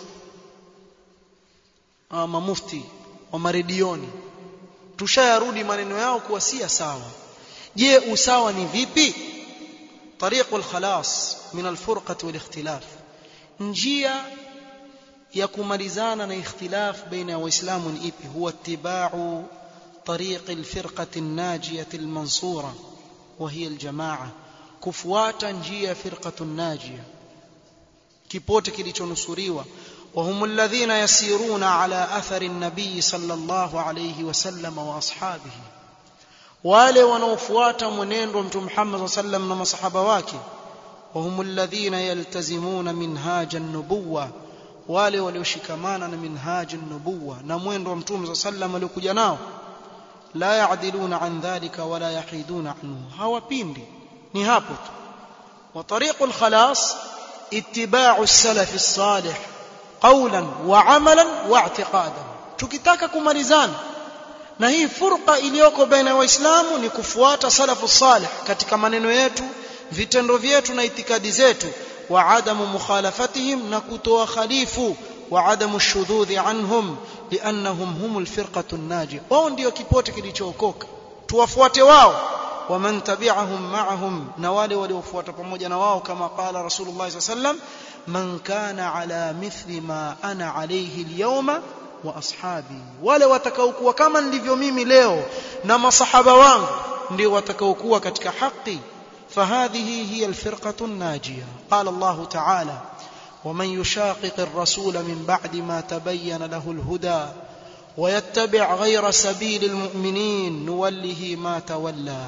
mamufti wa maredioni. Tushayarudi maneno yao kuwa si sawa. Je, usawa ni vipi? Tariqul khalas min alfurqati wal ikhtilaf, njia ya kumalizana na ikhtilaf baina ya waislamu ni ipi? Huwa ittiba'u tariq alfirqati an-najiyah al-mansura wa hiya al-jamaa, kufuata njia ya firqatu an-najiyah, kipote kilichonusuriwa. وهم الذين يسيرون على أثر النبي صلى الله عليه وسلم وأصحابه wale wanaofuata mwenendo wa Mtume Muhammad sallallahu alaihi wasallam na masahaba wake وهم الذين يلتزمون منهاج النبوة wale walioshikamana na minhaj an-nubuwa na mwendo wa Mtume sallallahu alaihi wasallam aliokuja nao la yaadiluna an dhalika wala yahiduna anhu hawapindi ni hapo tu wa tariqul khalas ittiba'u as-salaf as-salih qawlan wa 'amalan wa i'tiqadan tukitaka kumalizana na hii furqa iliyoko baina ya waislamu ni kufuata salafu salih katika maneno yetu vitendo vyetu na itikadi zetu wa adamu mukhalafatihim na kutoa khalifu wa adamu shudhudhi anhum liannahum humul firqatu an-naji wao ndio kipote kilichookoka tuwafuate wao wa man tabi'ahum ma'ahum na wale waliofuata pamoja na wao kama qala rasulullah sallallahu alayhi wasallam man kana ala mithli ma ana alayhi al-yawma wa ashabi wale watakaokuwa kama nilivyo mimi leo na masahaba wangu ndio watakaokuwa katika haki فهذه هي الفرقة الناجية قال الله تعالى ومن يشاقق الرسول من بعد ما تبين له الهدى ويتبع غير سبيل المؤمنين نوله ما تولى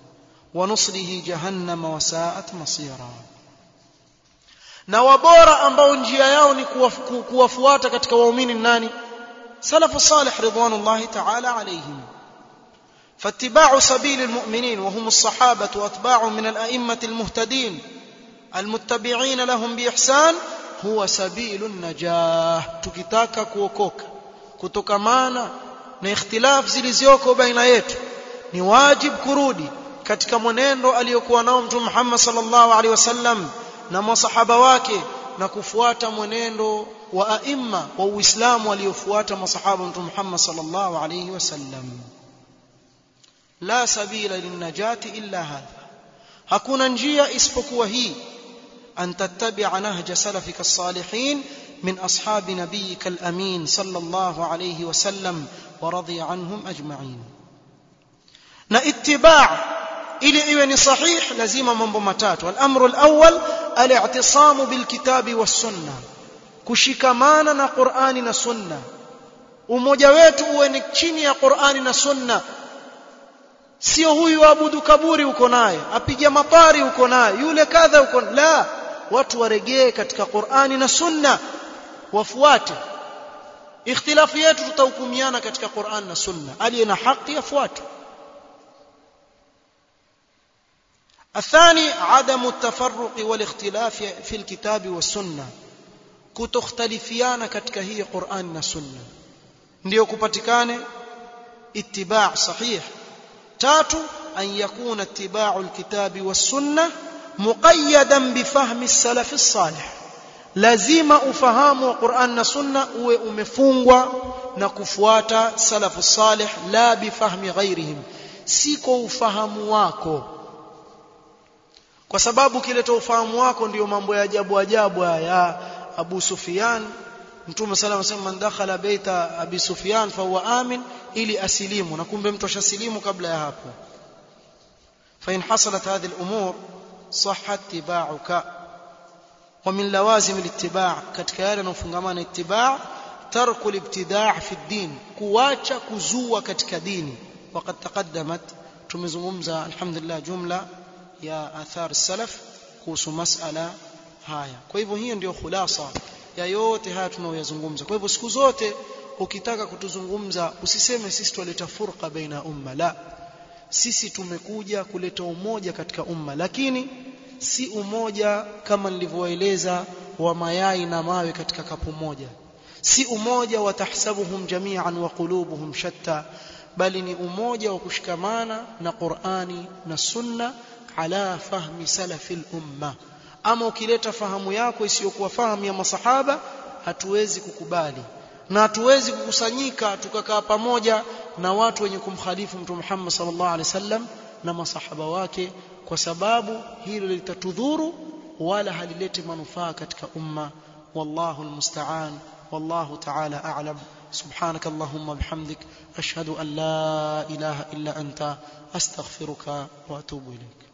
ونصله جهنم وساءت مصيرا na wabora ambao njia yao ni kuwafuata katika waumini nani salafu salih ridwanullahi ta'ala alayhim فاتباع سبيل المؤمنين وهم الصحابة واتباع من الأئمة المهتدين المتبعين لهم بإحسان هو سبيل النجاة tukitaka kuokoka kutokamana na ikhtilaf zilizoko baina yetu ni wajib kurudi katika mwenendo aliyokuwa nao Mtume Muhammad sallallahu alaihi wasallam na masahaba wake na kufuata mwenendo wa aima wa Uislamu waliofuata masahaba Mtume Muhammad sallallahu alaihi wasallam la sabila linnajati illa hadha hakuna njia isipokuwa hii an tattabi'a nahja salafika as-salihin min ashabi nabiyyika al-amin sallallahu alayhi wa sallam wa radiya anhum ajma'in na ittiba' ili iwe ni sahih lazima mambo matatu al-amru al-awwal al-i'tisamu bil kitabi was sunnah kushikamana na Qur'ani na sunna umoja wetu uwe ni chini ya Qur'ani na sunna sio huyu abudu kaburi uko naye apiga mapari uko naye yule kadha uko la watu waregee katika Qur'ani na sunna wafuate ikhtilafu yetu tutahukumiana katika Qur'an na sunna aliye na haki afuate الثاني عدم التفرق والاختلاف في الكتاب والسنه kutokhtalifiana katika hii Qur'an na sunna ndio kupatikane ittiba' sahih tatu an yakuna ittiba'u alkitabi was-sunnah muqayyadan bifahmi as-salaf as-salih lazima ufahamu wa Qur'an na sunna uwe umefungwa na kufuata salaf as-salih la bifahmi ghairihim siko ufahamu wako kwa sababu kileta ufahamu wako ndio mambo ya ajabu ya Abu Sufyan Mtume sallallahu alayhi wasallam man dakhala baita Abi Sufyan fa huwa amin ili asilimu na kumbe mtu ashasilimu kabla ya hapo fa in hasalat hadhihi al-umur sahha ittiba'uka wa min lawazim al-ittiba' katika yale yanofungamana ittiba' tarku al-ibtida' fi ad-din kuacha kuzua katika dini waqad taqaddamat tumezungumza alhamdulillah jumla ya athar salaf kuhusu masala haya kwa hivyo hiyo ndio khulasa ya yote haya tunayoyazungumza kwa hivyo siku zote ukitaka kutuzungumza usiseme sisi tuleta furqa baina umma la sisi tumekuja kuleta umoja katika umma lakini si umoja kama nilivyoeleza wa mayai na mawe katika kapu moja si umoja wa tahsabuhum jami'an wa qulubuhum shatta bali ni umoja wa kushikamana na Qur'ani na Sunna ala fahmi salafil umma ama ukileta fahamu yako isiyokuwa fahamu ya masahaba hatuwezi kukubali na hatuwezi kukusanyika tukakaa pamoja na watu wenye kumkhalifu Mtume Muhammad sallallahu alaihi wasallam na masahaba wake kwa sababu hilo litatudhuru wala halileti manufaa katika umma wallahu almusta'an wallahu ta'ala a'lam subhanak allahumma bihamdik ashhadu an la ilaha illa anta astaghfiruka wa atubu ilayk